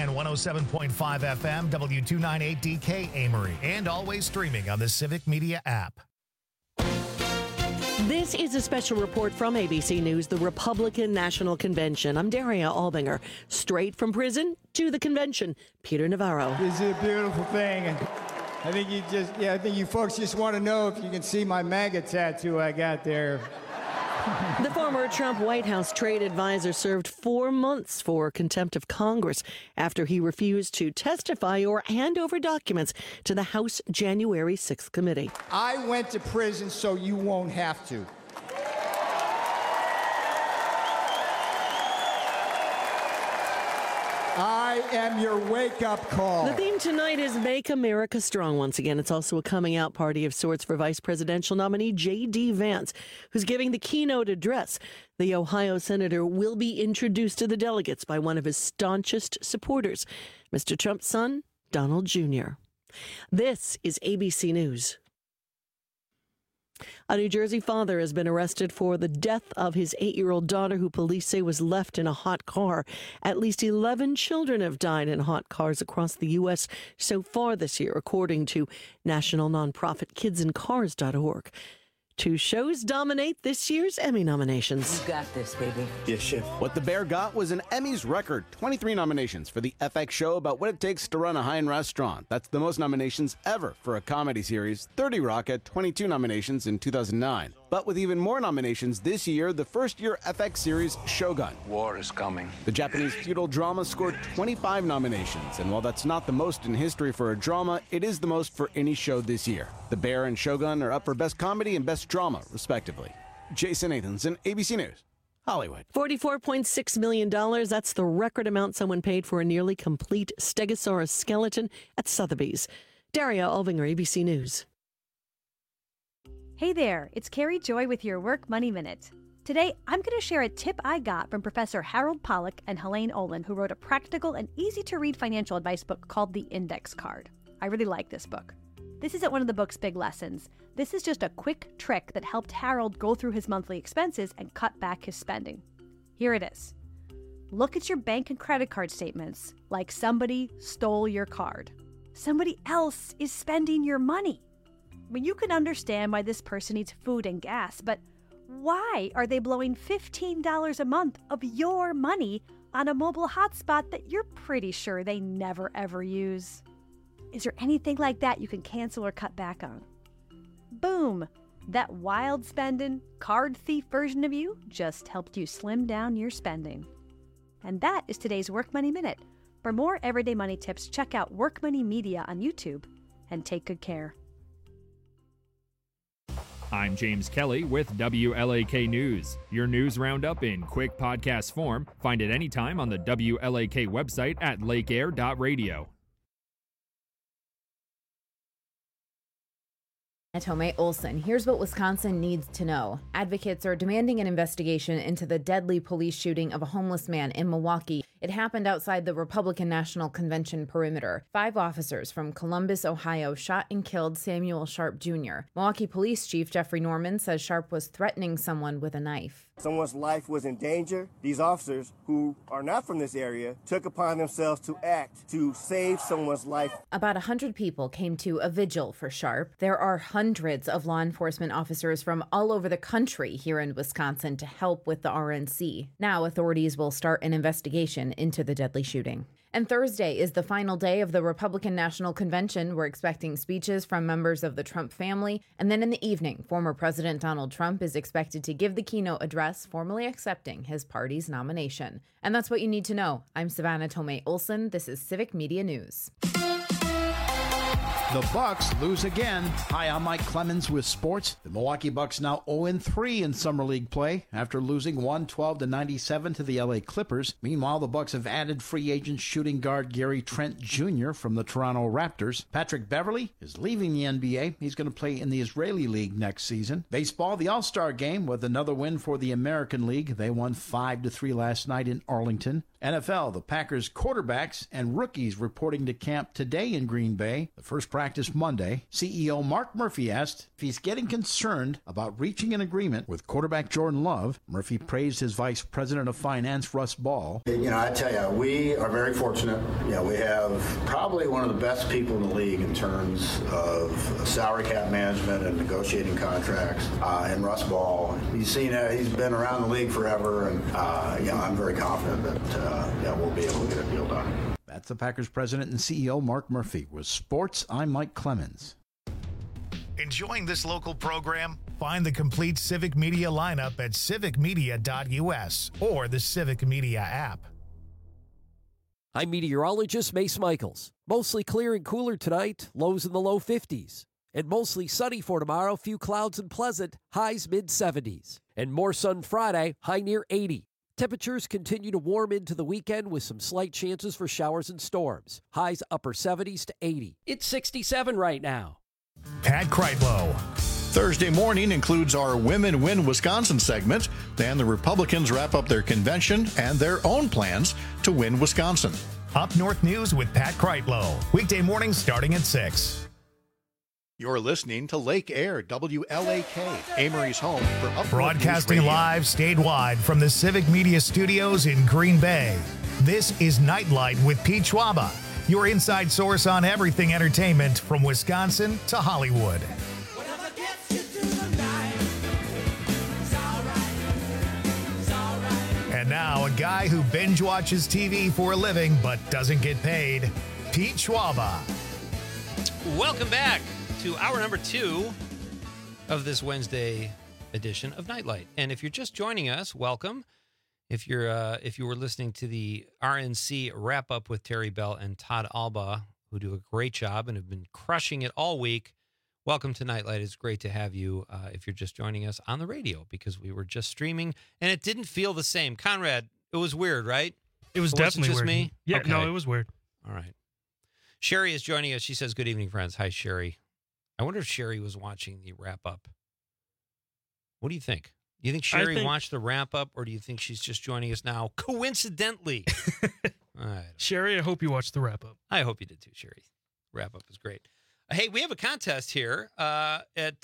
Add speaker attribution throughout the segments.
Speaker 1: 107.5 FM, W298DK Amory, and always streaming on the Civic Media app.
Speaker 2: This is a special report from ABC News, the Republican National Convention. I'm Daria Albinger. Straight from prison to the convention, Peter Navarro.
Speaker 3: This is a beautiful thing. And I think I think you folks just want to know if you can see my MAGA tattoo I got there.
Speaker 2: The former Trump White House trade advisor served 4 months for contempt of Congress after he refused to testify or hand over documents to the House January 6th committee.
Speaker 3: I went to prison so you won't have to. I am your wake-up call.
Speaker 2: The theme tonight is Make America Strong once again. It's also a coming-out party of sorts for vice presidential nominee J.D. Vance, who's giving the keynote address. The Ohio senator will be introduced to the delegates by one of his staunchest supporters, Mr. Trump's son, Donald Jr. This is ABC News. A New Jersey father has been arrested for the death of his 8-year-old daughter, who police say was left in a hot car. At least 11 children have died in hot cars across the U.S. so far this year, according to national nonprofit KidsInCars.org. 2 shows dominate this year's Emmy nominations.
Speaker 4: You got this, baby.
Speaker 5: Yes, Chef.
Speaker 6: What The Bear got was an Emmys record. 23 nominations for the FX show about what it takes to run a high-end restaurant. That's the most nominations ever for a comedy series. 30 Rock had 22 nominations in 2009. But with even more nominations this year, the first-year FX series Shogun.
Speaker 7: War is coming.
Speaker 6: The Japanese feudal drama scored 25 nominations, and while that's not the most in history for a drama, it is the most for any show this year. The Bear and Shogun are up for Best Comedy and Best Drama, respectively. Jason Nathanson, ABC News, Hollywood.
Speaker 2: $44.6 million. That's the record amount someone paid for a nearly complete Stegosaurus skeleton at Sotheby's. Daria Albinger, ABC News.
Speaker 8: Hey there, it's Carrie Joy with your Work Money Minute. Today, I'm going to share a tip I got from Professor Harold Pollack and Helene Olin, who wrote a practical and easy-to-read financial advice book called The Index Card. I really like this book. This isn't one of the book's big lessons. This is just a quick trick that helped Harold go through his monthly expenses and cut back his spending. Here it is. Look at your bank and credit card statements like somebody stole your card. Somebody else is spending your money. I mean, you can understand why this person needs food and gas, but why are they blowing $15 a month of your money on a mobile hotspot that you're pretty sure they never ever use? Is there anything like that you can cancel or cut back on? Boom! That wild spending, card thief version of you just helped you slim down your spending. And that is today's Work Money Minute. For more everyday money tips, check out Work Money Media on YouTube and take good care.
Speaker 9: I'm James Kelly with WLAK News. Your news roundup in quick podcast form. Find it anytime on the WLAK website at lakeair.radio.
Speaker 10: Tomei Olson. Here's what Wisconsin needs to know. Advocates are demanding an investigation into the deadly police shooting of a homeless man in Milwaukee. It happened outside the Republican National Convention perimeter. 5 officers from Columbus, Ohio, shot and killed Samuel Sharp Jr. Milwaukee Police Chief Jeffrey Norman says Sharp was threatening someone with a knife.
Speaker 11: Someone's life was in danger. These officers, who are not from this area, took upon themselves to act to save someone's life.
Speaker 10: About 100 people came to a vigil for Sharp. There are hundreds of law enforcement officers from all over the country here in Wisconsin to help with the RNC. Now authorities will start an investigation into the deadly shooting. And Thursday is the final day of the Republican National Convention. We're expecting speeches from members of the Trump family. And then in the evening, former President Donald Trump is expected to give the keynote address, formally accepting his party's nomination. And that's what you need to know. I'm Savannah Tomei Olson. This is Civic Media News.
Speaker 12: The Bucks lose again. Hi, I'm Mike Clemens with sports. The Milwaukee Bucks now 0-3 in Summer League play after losing 112-97 to the LA Clippers. Meanwhile, the Bucks have added free agent shooting guard Gary Trent Jr. from the Toronto Raptors. Patrick Beverley is leaving the NBA. He's going to play in the Israeli League next season. Baseball, the All-Star Game with another win for the American League. They won 5-3 last night in Arlington. NFL, the Packers quarterbacks and rookies reporting to camp today in Green Bay. The first practice Monday. CEO Mark Murphy asked if he's getting concerned about reaching an agreement with quarterback Jordan Love. Murphy praised his vice president of finance, Russ Ball.
Speaker 4: I tell you, we are very fortunate. We have probably one of the best people in the league in terms of salary cap management and negotiating contracts. And Russ Ball, he's been around the league forever, and I'm very confident that we'll be able to get a deal done.
Speaker 12: That's the Packers president and CEO Mark Murphy. With sports, I'm Mike Clemens.
Speaker 1: Enjoying this local program? Find the complete Civic Media lineup at civicmedia.us or the Civic Media app.
Speaker 5: I'm meteorologist Mace Michaels. Mostly clear and cooler tonight, lows in the low 50s. And mostly sunny for tomorrow, few clouds and pleasant, highs mid-70s. And more sun Friday, high near 80. Temperatures continue to warm into the weekend with some slight chances for showers and storms. Highs upper 70s to 80. It's 67 right now.
Speaker 1: Pat Kreitlow.
Speaker 7: Thursday morning includes our Women Win Wisconsin segment. Then the Republicans wrap up their convention and their own plans to win Wisconsin.
Speaker 1: Up North News with Pat Kreitlow. Weekday mornings starting at 6.
Speaker 7: You're listening to Lake Air, WLAK, Amory's home for Up North
Speaker 1: Broadcasting
Speaker 7: News Radio.
Speaker 1: live statewide from the Civic Media Studios in Green Bay. This is Nightlight with Pete Schwaba, your inside source on everything entertainment from Wisconsin to Hollywood. And now, a guy who binge watches TV for a living but doesn't get paid, Pete Schwaba.
Speaker 13: Welcome back to hour number 2 of this Wednesday edition of Nightlight. And if you're just joining us, welcome. If you were listening to the RNC wrap up with Terry Bell and Todd Alba, who do a great job and have been crushing it all week, welcome to Nightlight. It's great to have you if you're just joining us on the radio, because we were just streaming and it didn't feel the same. Conrad, it was weird, right?
Speaker 14: It was definitely
Speaker 13: just
Speaker 14: weird.
Speaker 13: Me?
Speaker 14: Yeah,
Speaker 13: okay.
Speaker 14: No, it was weird.
Speaker 13: All right. Sherry is joining us. She says, good evening, friends. Hi, Sherry. I wonder if Sherry was watching the wrap-up. What do you think? Do you think Sherry watched the wrap-up, or do you think she's just joining us now coincidentally?
Speaker 14: Sherry, I hope you watched the wrap-up.
Speaker 13: I hope you did too, Sherry. Wrap-up is great. Hey, we have a contest here at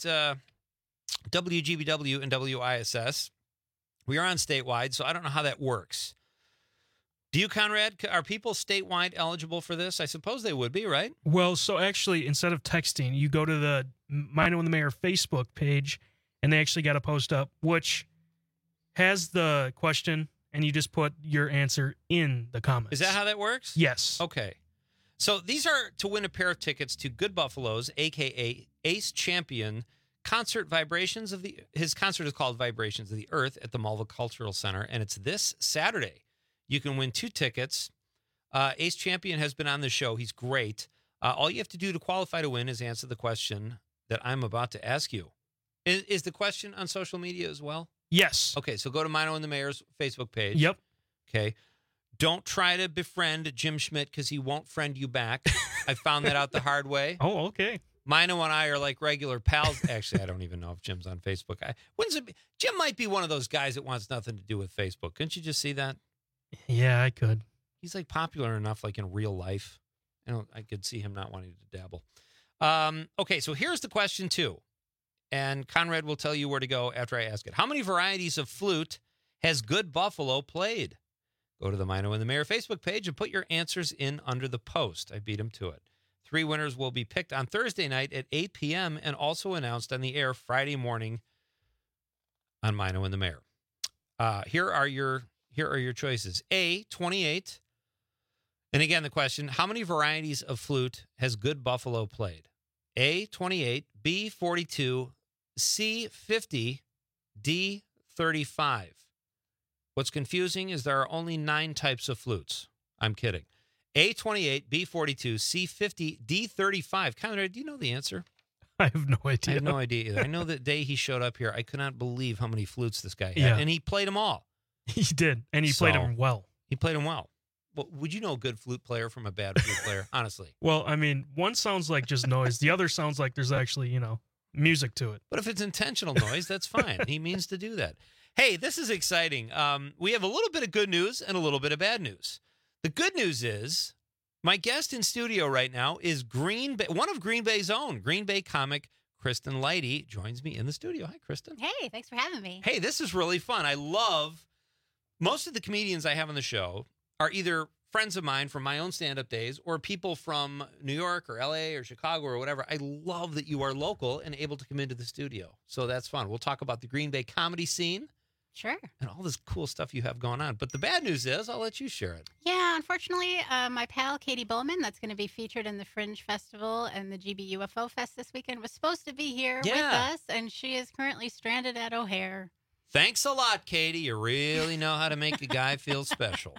Speaker 13: WGBW and WISS. We are on statewide, so I don't know how that works. Do you, Conrad? Are people statewide eligible for this? I suppose they would be, right?
Speaker 14: Well, so actually, instead of texting, you go to the Mino and the Mayor Facebook page, and they actually got a post up which has the question, and you just put your answer in the comments.
Speaker 13: Is that how that works?
Speaker 14: Yes.
Speaker 13: Okay. So these are to win a pair of tickets to Good Buffalo's, a.k.a. Ace Champion, concert Vibrations of the... His concert is called Vibrations of the Earth at the Malva Cultural Center, and it's this Saturday. You can win 2 tickets. Ace Champion has been on the show. He's great. All you have to do to qualify to win is answer the question that I'm about to ask you. Is the question on social media as well?
Speaker 14: Yes.
Speaker 13: Okay, so go to Mino and the Mayor's Facebook page.
Speaker 14: Yep.
Speaker 13: Okay. Don't try to befriend Jim Schmidt because he won't friend you back. I found that out the hard way.
Speaker 14: Oh, okay.
Speaker 13: Mino and I are like regular pals. Actually, I don't even know if Jim's on Facebook. Jim might be one of those guys that wants nothing to do with Facebook. Couldn't you just see that?
Speaker 14: Yeah, I could.
Speaker 13: He's like popular enough, like in real life. I could see him not wanting to dabble. Okay, so here's the question 2. And Conrad will tell you where to go after I ask it. How many varieties of flute has Good Buffalo played? Go to the Mino and the Mayor Facebook page and put your answers in under the post. I beat him to it. 3 winners will be picked on Thursday night at 8 p.m. and also announced on the air Friday morning on Mino and the Mayor. Here are your choices. A, 28. And again, the question, how many varieties of flute has Good Buffalo played? A, 28, B, 42, C, 50, D, 35. What's confusing is there are only 9 types of flutes. I'm kidding. A, 28, B, 42, C, 50, D, 35. Conrad, do you know the answer?
Speaker 14: I have no idea.
Speaker 13: I have no idea either. I know the day he showed up here, I could not believe how many flutes this guy had.
Speaker 14: Yeah.
Speaker 13: And he played them all.
Speaker 14: He did, and he played them well.
Speaker 13: He played them well. Well, would you know a good flute player from a bad flute player, honestly?
Speaker 14: Well, I mean, one sounds like just noise. The other sounds like there's actually, music to it.
Speaker 13: But if it's intentional noise, that's fine. He means to do that. Hey, this is exciting. We have a little bit of good news and a little bit of bad news. The good news is my guest in studio right now is one of Green Bay's own, Green Bay comic Kristen Leidy joins me in the studio. Hi, Kristen.
Speaker 15: Hey, thanks for having me.
Speaker 13: Hey, this is really fun. I love most of the comedians I have on the show are either friends of mine from my own stand-up days or people from New York or LA or Chicago or whatever. I love that you are local and able to come into the studio. So that's fun. We'll talk about the Green Bay comedy scene.
Speaker 15: Sure.
Speaker 13: And all this cool stuff you have going on. But the bad news is, I'll let you share it.
Speaker 15: Yeah, unfortunately, my pal Katie Bowman, that's going to be featured in the Fringe Festival and the GB UFO Fest this weekend, was supposed to be here with us, and she is currently stranded at O'Hare.
Speaker 13: Thanks a lot, Katie. You really know how to make a guy feel special.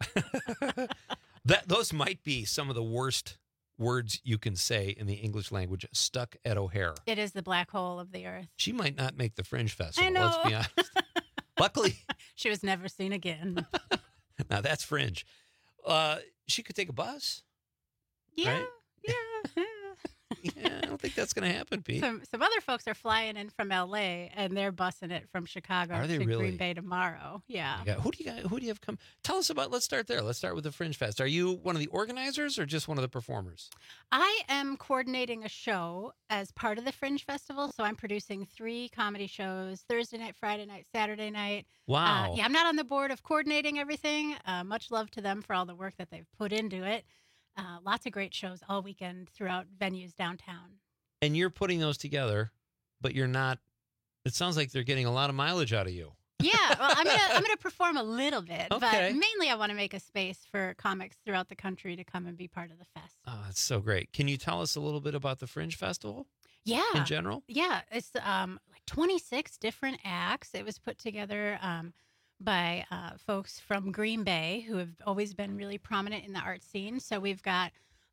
Speaker 13: Those might be some of the worst words you can say in the English language. Stuck at O'Hare.
Speaker 15: It is the black hole of the earth.
Speaker 13: She might not make the Fringe Festival.
Speaker 15: I know.
Speaker 13: Let's be honest. Luckily,
Speaker 15: she was never seen again.
Speaker 13: Now that's Fringe. She could take a bus.
Speaker 15: Yeah,
Speaker 13: right?
Speaker 15: yeah.
Speaker 13: Yeah, I don't think that's going to happen, Pete.
Speaker 15: Some other folks are flying in from LA and they're busing it from Chicago
Speaker 13: Are they
Speaker 15: to
Speaker 13: really?
Speaker 15: Green Bay tomorrow. Yeah.
Speaker 13: Who do you have come? Tell us about. Let's start there. Let's start with the Fringe Fest. Are you one of the organizers or just one of the performers?
Speaker 15: I am coordinating a show as part of the Fringe Festival, so I'm producing 3 comedy shows: Thursday night, Friday night, Saturday night.
Speaker 13: Wow.
Speaker 15: Yeah, I'm not on the board of coordinating everything. Much love to them for all the work that they've put into it. Lots of great shows all weekend throughout venues downtown.
Speaker 13: And you're putting those together, but you're not. It sounds like they're getting a lot of mileage out of you.
Speaker 15: Yeah, well, I'm gonna perform a little bit,
Speaker 13: Okay.
Speaker 15: but mainly I want to make a space for comics throughout the country to come and be part of the fest.
Speaker 13: Oh, that's so great. Can you tell us a little bit about the Fringe Festival?
Speaker 15: Yeah.
Speaker 13: In general?
Speaker 15: Yeah, it's like 26 different acts. It was put together by folks from Green Bay who have always been really prominent in the art scene. So we've got,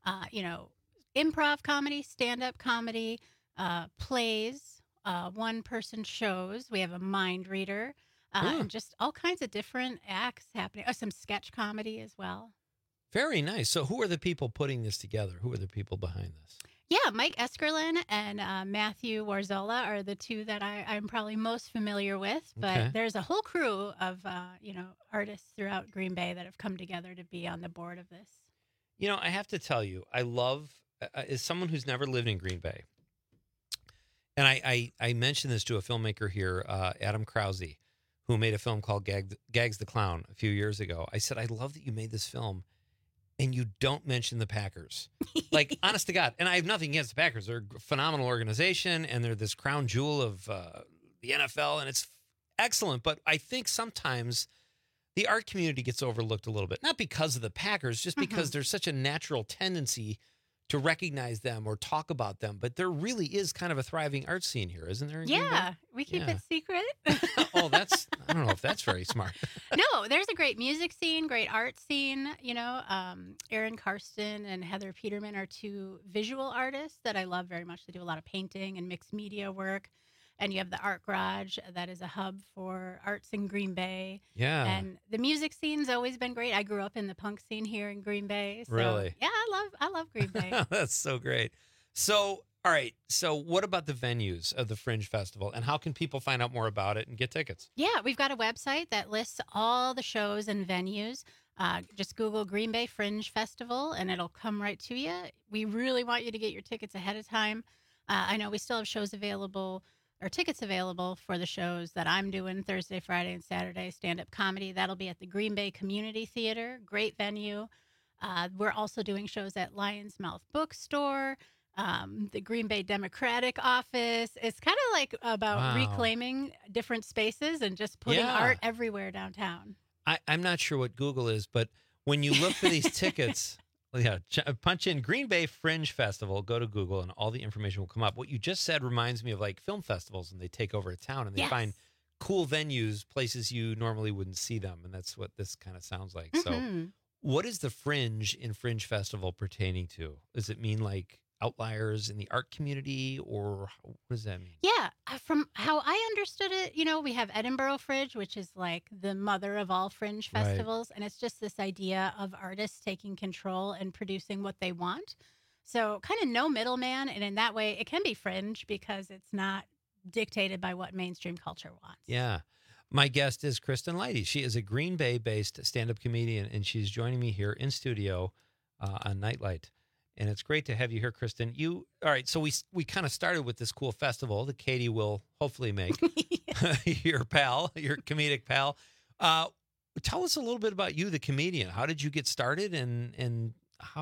Speaker 15: improv comedy, stand-up comedy, plays, one-person shows. We have a mind reader, and just all kinds of different acts happening. Oh, some sketch comedy as well.
Speaker 13: Very nice. So who are the people putting this together? Who are the people behind this?
Speaker 15: Yeah, Mike Eskerlin and Matthew Warzola are the 2 that I'm probably most familiar with. But
Speaker 13: Okay.
Speaker 15: there's a whole crew of, artists throughout Green Bay that have come together to be on the board of this.
Speaker 13: You know, I have to tell you, I love, as someone who's never lived in Green Bay, and I mentioned this to a filmmaker here, Adam Krause, who made a film called Gags the Clown a few years ago. I said, I love that you made this film and you don't mention the Packers. Like, honest to God. And I have nothing against the Packers. They're a phenomenal organization, and they're this crown jewel of the NFL, and it's excellent. But I think sometimes the art community gets overlooked a little bit. Not because of the Packers, just because there's such a natural tendency to recognize them or talk about them. But there really is kind of a thriving art scene here, isn't there? in Green Bay?
Speaker 15: Yeah, we keep it secret.
Speaker 13: Oh, I don't know if that's very smart.
Speaker 15: No, there's a great music scene, great art scene. Aaron Karsten and Heather Peterman are 2 visual artists that I love very much. They do a lot of painting and mixed media work. And you have the Art Garage that is a hub for arts in Green Bay.
Speaker 13: Yeah.
Speaker 15: And the music scene's always been great. I grew up in the punk scene here in Green Bay. So,
Speaker 13: Really?
Speaker 15: Yeah, I love Green Bay.
Speaker 13: That's so great. So, all right. So what about the venues of the Fringe Festival, and how can people find out more about it and get tickets?
Speaker 15: Yeah, we've got a website that lists all the shows and venues. Just Google Green Bay Fringe Festival, and it'll come right to you. We really want you to get your tickets ahead of time. I know we still have shows available, or tickets available for the shows that I'm doing Thursday, Friday, and Saturday, stand-up comedy. That'll be at the Green Bay Community Theater. Great venue. We're also doing shows at Lion's Mouth Bookstore, the Green Bay Democratic Office. It's kind of like about reclaiming different spaces and just putting art everywhere downtown.
Speaker 13: I'm not sure what Google is, but when you look for these tickets, punch in Green Bay Fringe Festival, go to Google, and all the information will come up. What you just said reminds me of like film festivals, and they take over a town and they find cool venues, places you normally wouldn't see them. And that's what this kind of sounds like. So what is the Fringe in Fringe Festival pertaining to? Does it mean like outliers in the art community, or what does that mean?
Speaker 15: Yeah, from how I understood it, we have Edinburgh Fringe, which is like the mother of all fringe festivals. And it's just this idea of artists taking control and producing what they want. So kind of no middleman. And in that way, it can be fringe because it's not dictated by what mainstream culture wants.
Speaker 13: Yeah. My guest is Kristen Leidy. She is a Green Bay-based stand-up comedian, and she's joining me here in studio on Nightlight. And it's great to have you here, Kristen. All right, so we kind of started with this cool festival that Katie will hopefully make, your pal, your comedic pal. Tell us a little bit about you, the comedian. How did you get started, and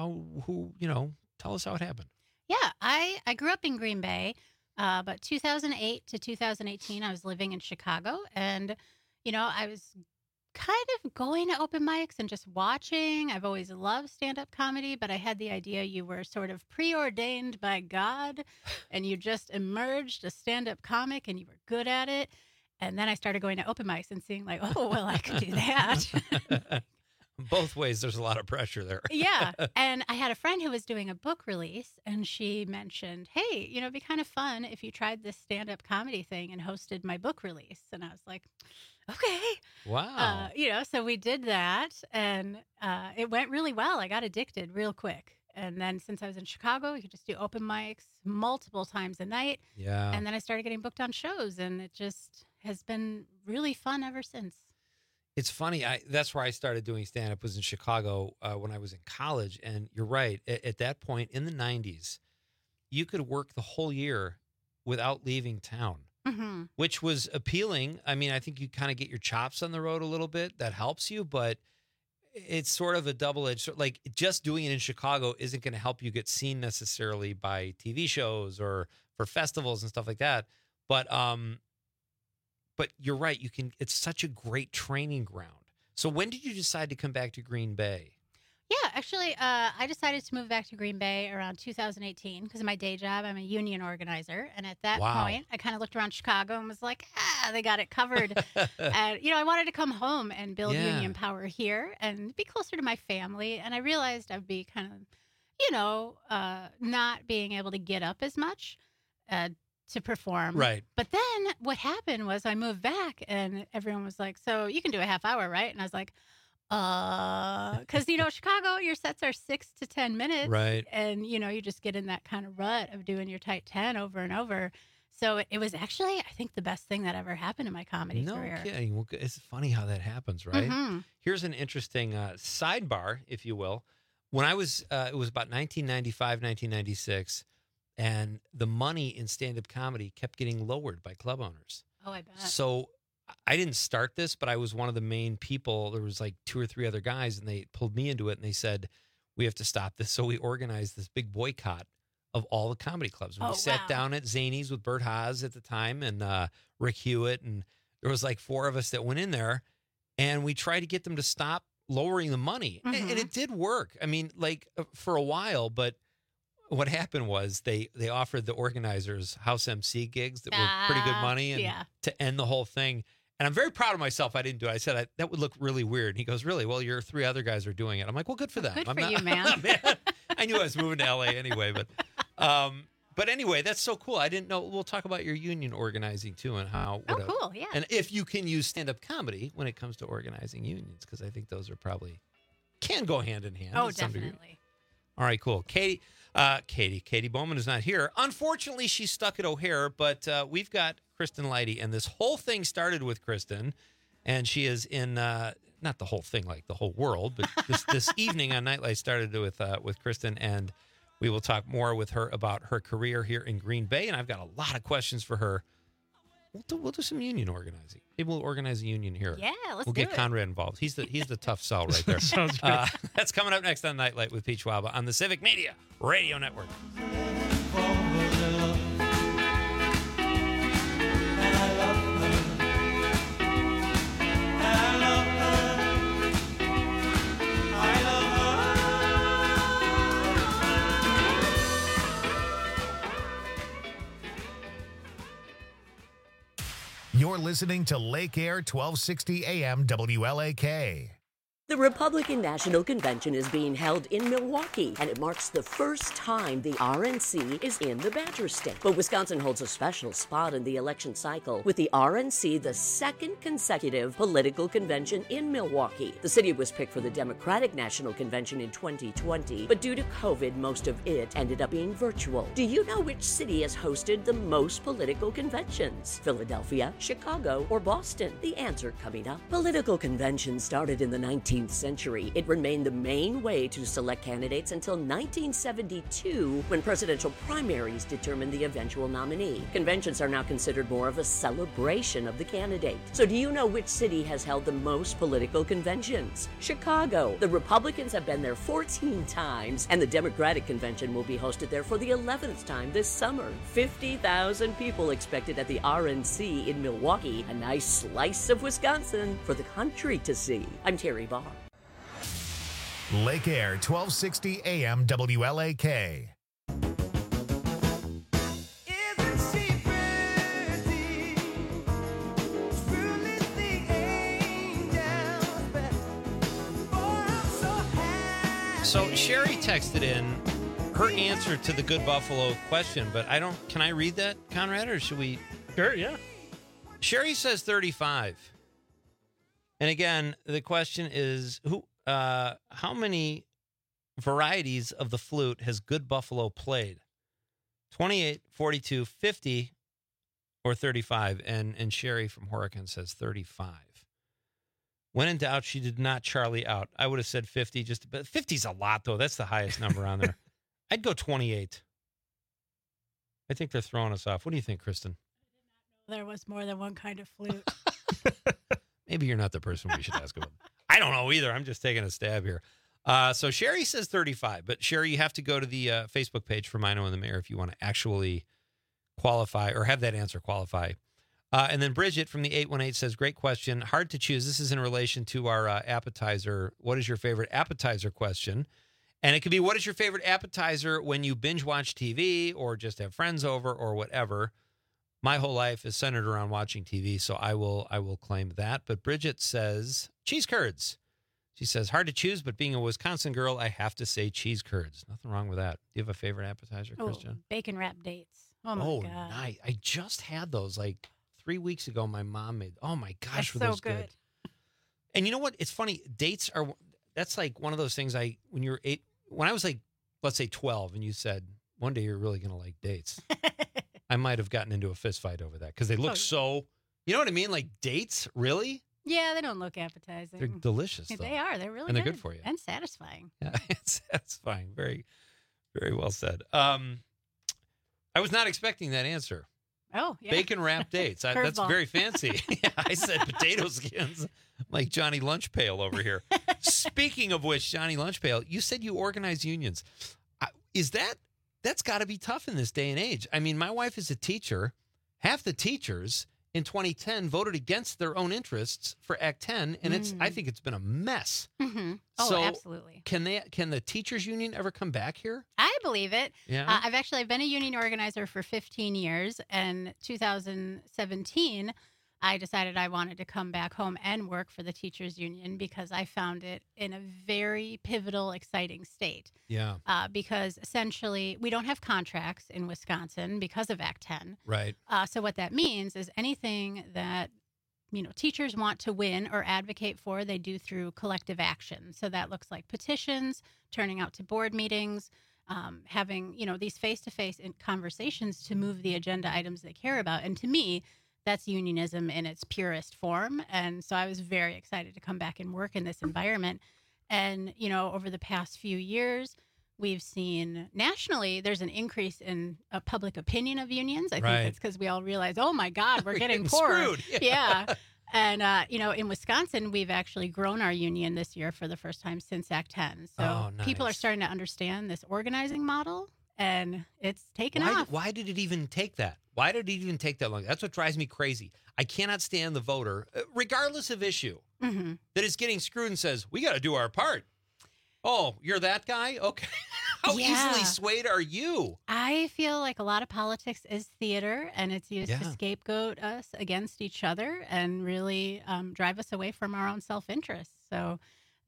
Speaker 13: tell us how it happened.
Speaker 15: Yeah, I grew up in Green Bay. But 2008 to 2018, I was living in Chicago, and, I was kind of going to open mics and just watching. I've always loved stand-up comedy, but I had the idea you were sort of preordained by God, and you just emerged a stand-up comic, and you were good at it. And then I started going to open mics and seeing like, oh, well, I could do that.
Speaker 13: Both ways, there's a lot of pressure there.
Speaker 15: Yeah. And I had a friend who was doing a book release, and she mentioned, hey, it'd be kind of fun if you tried this stand-up comedy thing and hosted my book release. And I was like, okay.
Speaker 13: Wow.
Speaker 15: So we did that, and it went really well. I got addicted real quick. And then since I was in Chicago, we could just do open mics multiple times a night.
Speaker 13: Yeah.
Speaker 15: And then I started getting booked on shows, and it just has been really fun ever since.
Speaker 13: It's funny. That's where I started doing stand-up, was in Chicago when I was in college. And you're right. At that point in the 90s, you could work the whole year without leaving town, which was appealing. I mean, I think you kind of get your chops on the road a little bit. That helps you, but it's sort of a double-edged, like just doing it in Chicago isn't going to help you get seen necessarily by TV shows or for festivals and stuff like that. But you're right. It's such a great training ground. So when did you decide to come back to Green Bay?
Speaker 15: Yeah, actually, I decided to move back to Green Bay around 2018 because of my day job. I'm a union organizer. And at that point, I kind of looked around Chicago and was like, they got it covered. And, I wanted to come home and build union power here and be closer to my family. And I realized I'd be kind of, not being able to get up as much to perform.
Speaker 13: Right.
Speaker 15: But then what happened was I moved back and everyone was like, so you can do a half hour, right? And I was like, because, Chicago, your sets are 6 to 10 minutes.
Speaker 13: Right.
Speaker 15: And, you just get in that kind of rut of doing your tight 10 over and over. So it was actually, I think, the best thing that ever happened in my comedy career.
Speaker 13: No kidding. Well, it's funny how that happens, right? Here's an interesting sidebar, if you will. When I was, it was about 1995, 1996, and the money in stand-up comedy kept getting lowered by club owners.
Speaker 15: Oh, I bet.
Speaker 13: So I didn't start this, but I was one of the main people. There was like 2 or 3 other guys, and they pulled me into it, and they said, we have to stop this. So we organized this big boycott of all the comedy clubs. We sat down at Zanies with Bert Haas at the time and Rick Hewitt, and there was like 4 of us that went in there, and we tried to get them to stop lowering the money. And it did work. I mean, like for a while, but what happened was they offered the organizers house MC gigs that were pretty good money and to end the whole thing. And I'm very proud of myself. I didn't do it. I said, that would look really weird. And he goes, really? Well, your 3 other guys are doing it. I'm like, well, good for them.
Speaker 15: Good for you, man.
Speaker 13: I knew I was moving to LA anyway, but anyway, that's so cool. I didn't know. We'll talk about your union organizing too and how.
Speaker 15: Cool. Yeah.
Speaker 13: And if you can use stand-up comedy when it comes to organizing unions, because I think those are probably can go hand in hand.
Speaker 15: Oh, definitely.
Speaker 13: All right, cool. Katie Bowman is not here. Unfortunately, she's stuck at O'Hare, but we've got Kristen Leidy, and this whole thing started with Kristen, and she is in not the whole thing, like the whole world, but this evening on Nightlight started with Kristen, and we will talk more with her about her career here in Green Bay, and I've got a lot of questions for her. We'll do some union organizing. Maybe we'll organize a union here.
Speaker 15: Yeah, let's
Speaker 13: We'll
Speaker 15: do
Speaker 13: get
Speaker 15: it.
Speaker 13: Conrad involved. He's the tough sell right there.
Speaker 14: Sounds good.
Speaker 13: That's coming up next on Nightlight with Pete Schwab on the Civic Media Radio Network.
Speaker 1: You're listening to Lake Air 1260 AM WLAK.
Speaker 16: The Republican National Convention is being held in Milwaukee, and it marks the first time the RNC is in the Badger State. But Wisconsin holds a special spot in the election cycle, with the RNC the second consecutive political convention in Milwaukee. The city was picked for the Democratic National Convention in 2020, but due to COVID, most of it ended up being virtual. Do you know which city has hosted the most political conventions? Philadelphia, Chicago, or Boston? The answer coming up. Political conventions started in the 19th century. It remained the main way to select candidates until 1972, when presidential primaries determined the eventual nominee. Conventions are now considered more of a celebration of the candidate. So do you know which city has held the most political conventions? Chicago. The Republicans have been there 14 times, and the Democratic convention will be hosted there for the 11th time this summer. 50,000 people expected at the RNC in Milwaukee, a nice slice of Wisconsin for the country to see. I'm Terry Barr.
Speaker 1: Lake Air, 1260 AM WLAK.
Speaker 13: So Sherry texted in her answer to the Good Buffalo question, but can I read that, Conrad, or should we?
Speaker 14: Sure, yeah.
Speaker 13: Sherry says 35. And again, the question is, how many varieties of the flute has Good Buffalo played? 28, 42, 50, or 35? And Sherry from Horicon says 35. When in doubt, she did not Charlie out. I would have said 50. But 50's a lot, though. That's the highest number on there. I'd go 28. I think they're throwing us off. What do you think, Kristen?
Speaker 15: There was more than one kind of flute.
Speaker 13: Maybe you're not the person we should ask about. I don't know either. I'm just taking a stab here. So Sherry says 35. But, Sherry, you have to go to the Facebook page for Mino and the Mayor if you want to actually qualify or have that answer qualify. And then Bridget from the 818 says, great question. Hard to choose. This is in relation to our appetizer. What is your favorite appetizer question? And it could be, what is your favorite appetizer when you binge watch TV or just have friends over or whatever? My whole life is centered around watching TV, so I will claim that. But Bridget says cheese curds. She says, hard to choose, but being a Wisconsin girl, I have to say cheese curds. Nothing wrong with that. Do you have a favorite appetizer, Christian?
Speaker 15: Bacon wrapped dates. Oh, my God.
Speaker 13: Nice. I just had those like 3 weeks ago. My mom made. Oh, my gosh, were
Speaker 15: That's
Speaker 13: those
Speaker 15: so good.
Speaker 13: And you know what? It's funny. Dates are, that's like one of those things when I was like, let's say 12, and you said, one day you're really going to like dates. I might have gotten into a fist fight over that because they look so, you know what I mean? Like dates, really?
Speaker 15: Yeah, they don't look appetizing.
Speaker 13: They're delicious, though.
Speaker 15: They are. They're really
Speaker 13: and
Speaker 15: good.
Speaker 13: They're good for you.
Speaker 15: And satisfying.
Speaker 13: Yeah, it's satisfying. Very, very well said. I was not expecting that answer.
Speaker 15: Oh, yeah.
Speaker 13: Bacon wrapped dates. That's very fancy. Yeah, I said potato skins, like Johnny Lunchpail over here. Speaking of which, Johnny Lunchpail, you said you organize unions. That's got to be tough in this day and age. I mean, my wife is a teacher. Half the teachers in 2010 voted against their own interests for Act 10, and I think it's been a mess.
Speaker 15: Mm-hmm. Oh,
Speaker 13: so
Speaker 15: absolutely.
Speaker 13: Can the teachers union ever come back here?
Speaker 15: I believe it.
Speaker 13: Yeah.
Speaker 15: I've been a union organizer for 15 years, and 2017, I decided I wanted to come back home and work for the teachers union because I found it in a very pivotal, exciting state.
Speaker 13: Yeah.
Speaker 15: Because essentially we don't have contracts in Wisconsin because of Act 10.
Speaker 13: Right.
Speaker 15: So what that means is anything that teachers want to win or advocate for, they do through collective action. So that looks like petitions, turning out to board meetings, having these face-to-face conversations to move the agenda items they care about. And to me, that's unionism in its purest form. And so I was very excited to come back and work in this environment. And, over the past few years, we've seen nationally, there's an increase in public opinion of unions. I think it's because we all realize, oh my God, we're getting poorer.
Speaker 13: Screwed.
Speaker 15: Yeah. And, in Wisconsin, we've actually grown our union this year for the first time since Act 10. So people are starting to understand this organizing model, and it's taken off.
Speaker 13: Why did it even take that? Why did it even take that long? That's what drives me crazy. I cannot stand the voter, regardless of issue, that is getting screwed and says, we got to do our part. Oh, you're that guy? Okay. How easily swayed are you?
Speaker 15: I feel like a lot of politics is theater, and it's used to scapegoat us against each other and really drive us away from our own self-interest. So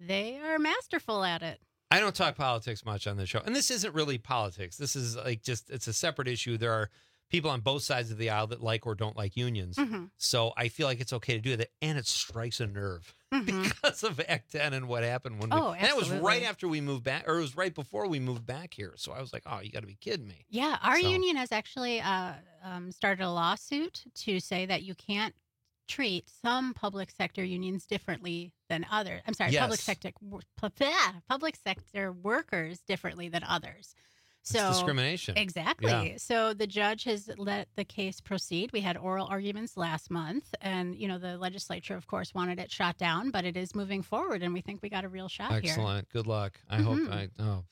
Speaker 15: they are masterful at it.
Speaker 13: I don't talk politics much on this show. And this isn't really politics. This is like it's a separate issue. There are people on both sides of the aisle that like or don't like unions.
Speaker 15: Mm-hmm.
Speaker 13: So I feel like it's okay to do that. And it strikes a nerve
Speaker 15: Mm-hmm.
Speaker 13: because of Act 10 and what happened when
Speaker 15: Oh,
Speaker 13: and that was
Speaker 15: absolutely.
Speaker 13: right after we moved back, or it was right before we moved back here. So I was like, oh, you got to be kidding me.
Speaker 15: Yeah, our
Speaker 13: So-
Speaker 15: union has actually started a lawsuit to say that you can't treat some public sector unions differently than others. I'm sorry, public
Speaker 13: Yes.
Speaker 15: public sector workers differently than others.
Speaker 13: It's discrimination.
Speaker 15: Exactly.
Speaker 13: Yeah.
Speaker 15: So the judge has let the case proceed. We had oral arguments last month, and the legislature, of course, wanted it shot down, but it is moving forward, and we think we got a real shot here.
Speaker 13: Excellent. Good luck. I hope All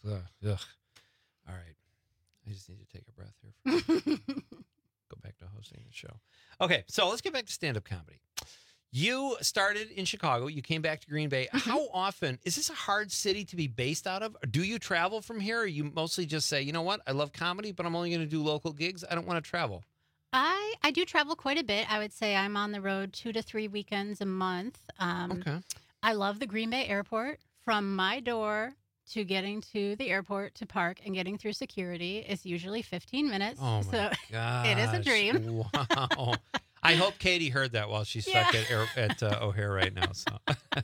Speaker 13: right. I just need to take a breath here. Go back to hosting the show. Okay, so let's get back to stand-up comedy. You started in Chicago. You came back to Green Bay. How often is this a hard city to be based out of? Do you travel from here? Or you mostly just say, you know what, I love comedy, but I'm only going to do local gigs. I don't want to travel.
Speaker 15: I do travel quite a bit. I would say I'm on the road 2 to 3 weekends a month.
Speaker 13: Okay.
Speaker 15: I love the Green Bay airport. From my door to getting to the airport to park and getting through security is usually 15 minutes.
Speaker 13: Oh, my
Speaker 15: so
Speaker 13: gosh.
Speaker 15: it is a dream.
Speaker 13: Wow. I hope Katie heard that while she's stuck at O'Hare right now. So,
Speaker 15: But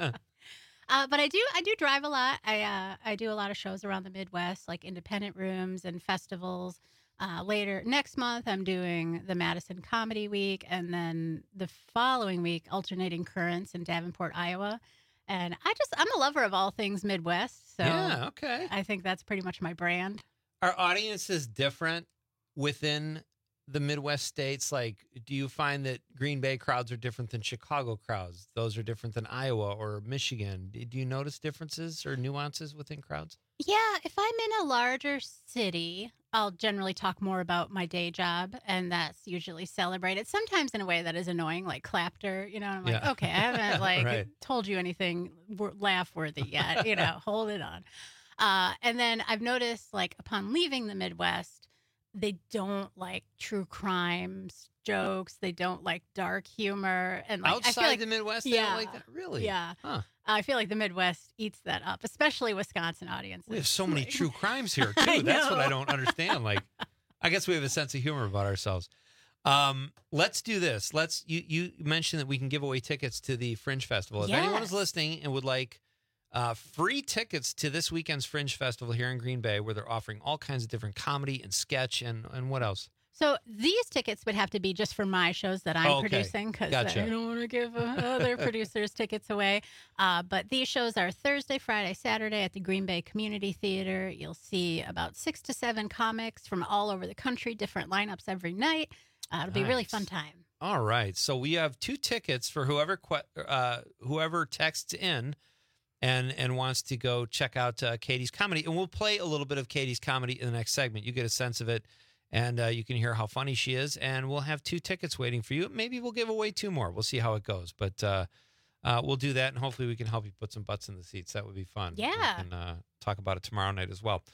Speaker 15: I do drive a lot. I do a lot of shows around the Midwest, like independent rooms and festivals. Later next month, I'm doing the Madison Comedy Week, and then the following week, Alternating Currents in Davenport, Iowa. And I'm a lover of all things Midwest, so
Speaker 13: yeah, okay.
Speaker 15: I think that's pretty much my brand.
Speaker 13: Are audiences different within the Midwest states? Like, do you find that Green Bay crowds are different than Chicago crowds? Those are different than Iowa or Michigan. Do you notice differences or nuances within crowds?
Speaker 15: Yeah, if I'm in a larger city, I'll generally talk more about my day job, and that's usually celebrated. Sometimes in a way that is annoying, like clapter. I'm like,
Speaker 13: Yeah.
Speaker 15: okay, I haven't
Speaker 13: Right.
Speaker 15: told you anything laugh worthy yet. Hold it on. And then I've noticed, like, upon leaving the Midwest, they don't like true crime jokes. They don't like dark humor. And like, I
Speaker 13: Outside
Speaker 15: feel like
Speaker 13: the Midwest, they don't like that? Really?
Speaker 15: Yeah.
Speaker 13: Huh.
Speaker 15: I feel like the Midwest eats that up, especially Wisconsin audiences.
Speaker 13: We have so many
Speaker 15: Like-
Speaker 13: true crimes here,
Speaker 15: I
Speaker 13: too. That's what I
Speaker 15: know.
Speaker 13: don't understand. Like, I guess we have a sense of humor about ourselves. Let's do this. You mentioned that we can give away tickets to the Fringe Festival. If anyone is
Speaker 15: Yes.
Speaker 13: listening and would like free tickets to this weekend's Fringe Festival here in Green Bay, where they're offering all kinds of different comedy and sketch and what else?
Speaker 15: So these tickets would have to be just for my shows that I'm
Speaker 13: Okay.
Speaker 15: producing, because
Speaker 13: Gotcha.
Speaker 15: I don't want to give other producers tickets away. But these shows are Thursday, Friday, Saturday at the Green Bay Community Theater. You'll see about 6 to 7 comics from all over the country, different lineups every night. It'll be a really
Speaker 13: Nice.
Speaker 15: fun time.
Speaker 13: All right. So we have 2 tickets for whoever texts in and wants to go check out Katie's comedy. And we'll play a little bit of Katie's comedy in the next segment. You get a sense of it, and you can hear how funny she is. And we'll have 2 tickets waiting for you. Maybe we'll give away 2 more. We'll see how it goes. But we'll do that, and hopefully we can help you put some butts in the seats. That would be fun.
Speaker 15: Yeah.
Speaker 13: We can talk about it tomorrow night as well.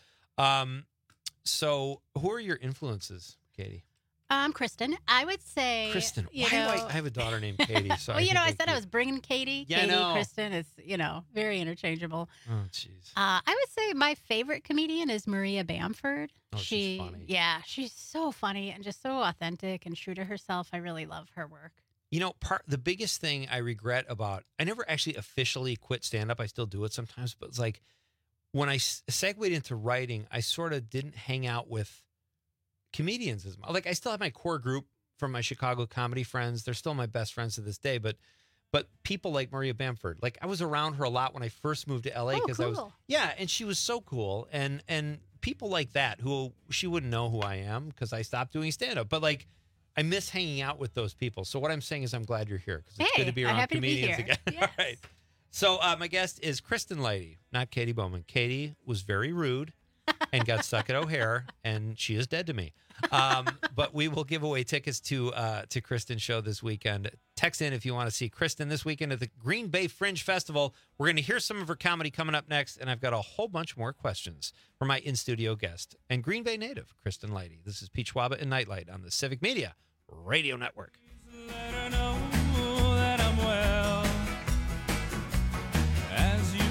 Speaker 13: So who are your influences, Katie?
Speaker 15: Kristen, I would say.
Speaker 13: Kristen.
Speaker 15: you
Speaker 13: Why do
Speaker 15: know-
Speaker 13: I have a daughter named Katie? So
Speaker 15: well, I said I was bringing Katie.
Speaker 13: Yeah, I
Speaker 15: Katie,
Speaker 13: know.
Speaker 15: Kristen is, very interchangeable.
Speaker 13: Oh, jeez.
Speaker 15: I would say my favorite comedian is Maria Bamford.
Speaker 13: Oh, she's funny.
Speaker 15: Yeah, she's so funny and just so authentic and true to herself. I really love her work.
Speaker 13: The biggest thing I regret about, I never actually officially quit stand-up. I still do it sometimes, but it's like when I segued into writing, I sort of didn't hang out with comedians as much. Like, I still have my core group from my Chicago comedy friends. They're still my best friends to this day, but people like Maria Bamford, like I was around her a lot when I first moved to LA because I was,
Speaker 15: cool.
Speaker 13: and she was so cool. And people like that who she wouldn't know who I am because I stopped doing stand-up, but like, I miss hanging out with those people. So what I'm saying is I'm glad you're here because it's
Speaker 15: Hey,
Speaker 13: good to be
Speaker 15: I'm
Speaker 13: around
Speaker 15: happy to be
Speaker 13: comedians
Speaker 15: here.
Speaker 13: again.
Speaker 15: Yes.
Speaker 13: All right. So my guest is Kristen Leidy, not Katie Bowman. Katie was very rude and got stuck at O'Hare, and she is dead to me. But we will give away tickets to Kristen's show this weekend. Text in if you want to see Kristen this weekend at the Green Bay Fringe Festival. We're going to hear some of her comedy coming up next, and I've got a whole bunch more questions for my in-studio guest and Green Bay native, Kristen Leidy. This is Pete Schwaba and Nightlight on the Civic Media Radio Network.
Speaker 17: Let her know that I'm well, as you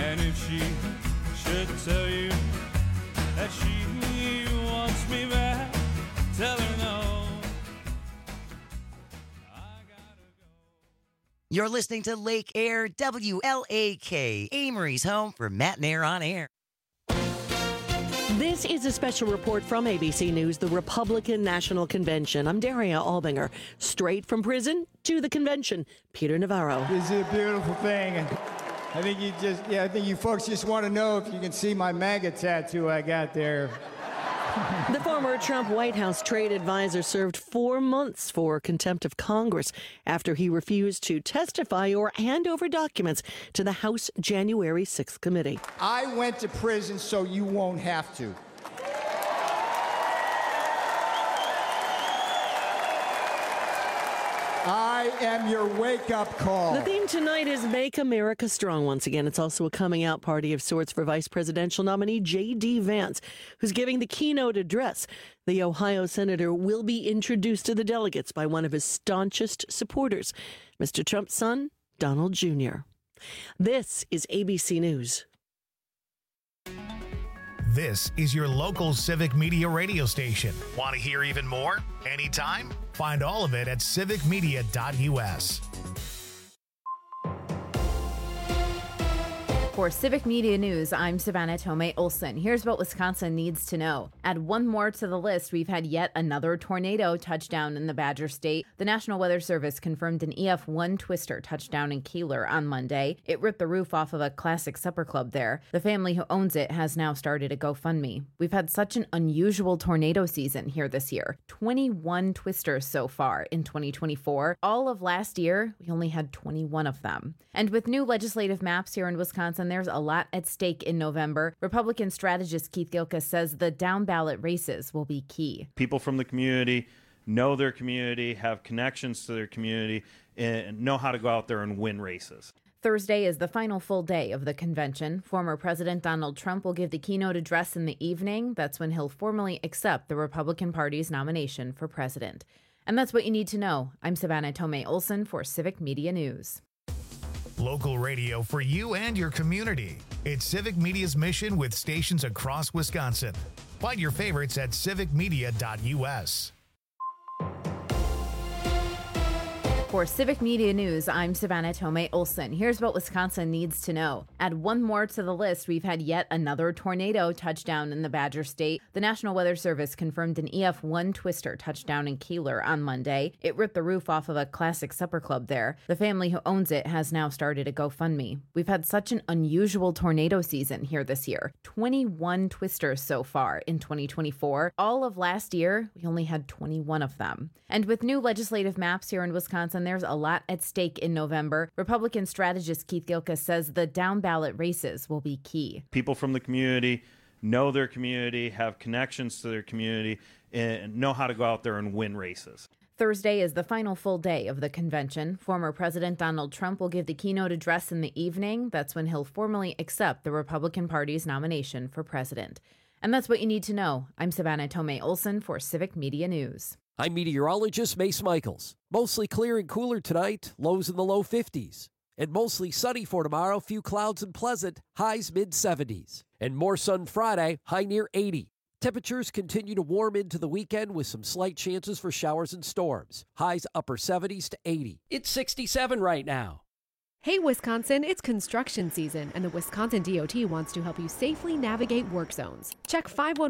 Speaker 17: And if she should tell you that she wants me back, tell her no.
Speaker 18: You're listening to Lake Air, WLAK, Amory's home for Matt and Air on Air.
Speaker 2: This is a special report from ABC News, the Republican National Convention. I'm Daria Albinger. Straight from prison to the convention, Peter Navarro.
Speaker 3: This is a beautiful thing. And I think you folks just want to know if you can see my MAGA tattoo I got there.
Speaker 2: The former Trump White House trade advisor served 4 months for contempt of Congress after he refused to testify or hand over documents to the House January 6th committee.
Speaker 3: I went to prison so you won't have to. I am your wake-up call.
Speaker 2: The theme tonight is Make America Strong once again. It's also a coming-out party of sorts for vice presidential nominee J.D. Vance, who's giving the keynote address. The Ohio senator will be introduced to the delegates by one of his staunchest supporters, Mr. Trump's son, Donald Jr. This is ABC News.
Speaker 1: This is your local Civic Media radio station. Want to hear even more? Anytime? Find all of it at civicmedia.us.
Speaker 10: For Civic Media News, I'm Savannah Tomei Olson. Here's what Wisconsin needs to know. Add one more to the list, we've had yet another tornado touchdown in the Badger State. The National Weather Service confirmed an EF1 twister touchdown in Keeler on Monday. It ripped the roof off of a classic supper club there. The family who owns it has now started a GoFundMe. We've had such an unusual tornado season here this year. 21 twisters so far in 2024. All of last year, we only had 21 of them. And with new legislative maps here in Wisconsin, there's a lot at stake in November. Republican strategist Keith Gilkes says the down-ballot races will be key.
Speaker 19: People from the community know their community, have connections to their community, and know how to go out there and win races.
Speaker 10: Thursday is the final full day of the convention. Former President Donald Trump will give the keynote address in the evening. That's when he'll formally accept the Republican Party's nomination for president. And that's what you need to know. I'm Savannah Tomei Olson for Civic Media News.
Speaker 1: Local radio for you and your community. It's Civic Media's mission with stations across Wisconsin. Find your favorites at civicmedia.us.
Speaker 10: For Civic Media News, I'm Savannah Tomei Olson. Here's what Wisconsin needs to know. Add one more to the list, we've had yet another tornado touchdown in the Badger State. The National Weather Service confirmed an EF1 twister touchdown in Keeler on Monday. It ripped the roof off of a classic supper club there. The family who owns it has now started a GoFundMe. We've had such an unusual tornado season here this year. 21 twisters so far in 2024. All of last year, we only had 21 of them. And with new legislative maps here in Wisconsin, there's a lot at stake in November. Republican strategist Keith Gilkes says the down-ballot races will be key.
Speaker 19: People from the community know their community, have connections to their community, and know how to go out there and win races.
Speaker 10: Thursday is the final full day of the convention. Former President Donald Trump will give the keynote address in the evening. That's when he'll formally accept the Republican Party's nomination for president. And that's what you need to know. I'm Savannah Tomei Olson for Civic Media News.
Speaker 5: I'm meteorologist Mace Michaels. Mostly clear and cooler tonight, lows in the low 50s. And mostly sunny for tomorrow, few clouds and pleasant, highs mid-70s. And more sun Friday, high near 80. Temperatures continue to warm into the weekend with some slight chances for showers and storms. Highs upper 70s to 80. It's 67 right now.
Speaker 20: Hey Wisconsin, it's construction season, and the Wisconsin DOT wants to help you safely navigate work zones. Check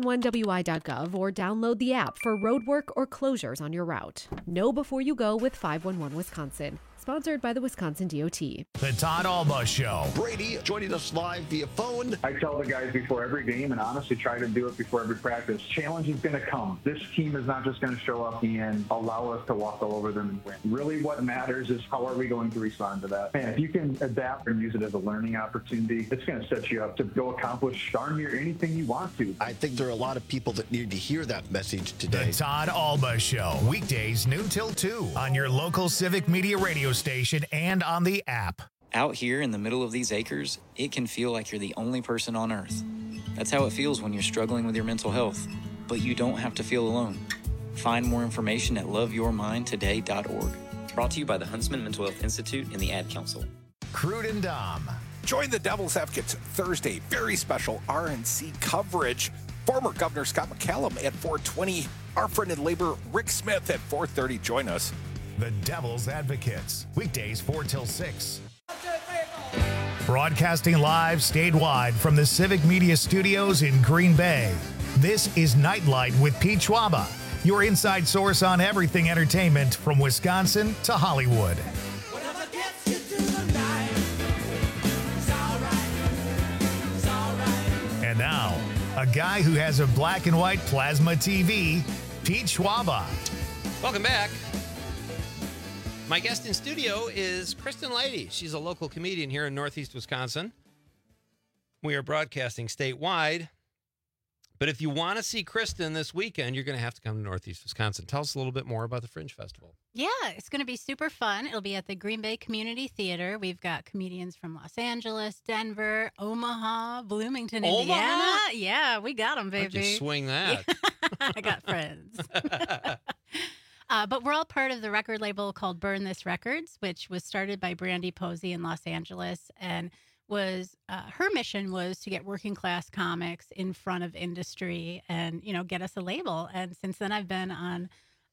Speaker 20: 511wi.gov or download the app for road work or closures on your route. Know before you go with 511 Wisconsin. Sponsored by the Wisconsin DOT.
Speaker 1: The Todd Alba Show.
Speaker 21: Brady joining us live via phone.
Speaker 22: I tell the guys before every game, and honestly try to do it before every practice, challenge is going to come. This team is not just going to show up and allow us to walk all over them and win. Really what matters is how are we going to respond to that. And if you can adapt and use it as a learning opportunity, it's going to set you up to go accomplish darn near anything you want to.
Speaker 21: I think there are a lot of people that need to hear that message today.
Speaker 1: The Todd Alba Show. Weekdays noon till 2 on your local Civic Media radio station and on the app.
Speaker 23: Out here in the middle of these acres, it can feel like you're the only person on earth. That's how it feels when you're struggling with your mental health. But you don't have to feel alone. Find more information at loveyourmindtoday.org. Brought to you by the Huntsman Mental Health Institute and the Ad Council.
Speaker 1: Crude and Dom.
Speaker 6: Join the Devil's Advocates Thursday, very special RNC coverage. Former Governor Scott McCallum at 4:20. Our friend in labor, Rick Smith, at 4:30. Join us.
Speaker 1: The Devil's Advocates, weekdays 4 till 6. Broadcasting live statewide from the Civic Media Studios in Green Bay. This is Nightlight with Pete Schwaba, your inside source on everything entertainment from Wisconsin to Hollywood. And now, a guy who has a black and white plasma TV, Pete Schwaba.
Speaker 13: Welcome back. My guest in studio is Kristen Leidy. She's a local comedian here in Northeast Wisconsin. We are broadcasting statewide. But if you want to see Kristen this weekend, you're going to have to come to Northeast Wisconsin. Tell us a little bit more about the Fringe Festival.
Speaker 15: Yeah, it's going to be super fun. It'll be at the Green Bay Community Theater. We've got comedians from Los Angeles, Denver, Omaha, Bloomington, Indiana. Yeah, we got them, baby.
Speaker 13: Just swing that.
Speaker 15: I got friends. But we're all part of the record label called Burn This Records, which was started by Brandy Posey in Los Angeles, and was her mission was to get working class comics in front of industry and, you know, get us a label. And since then I've been on,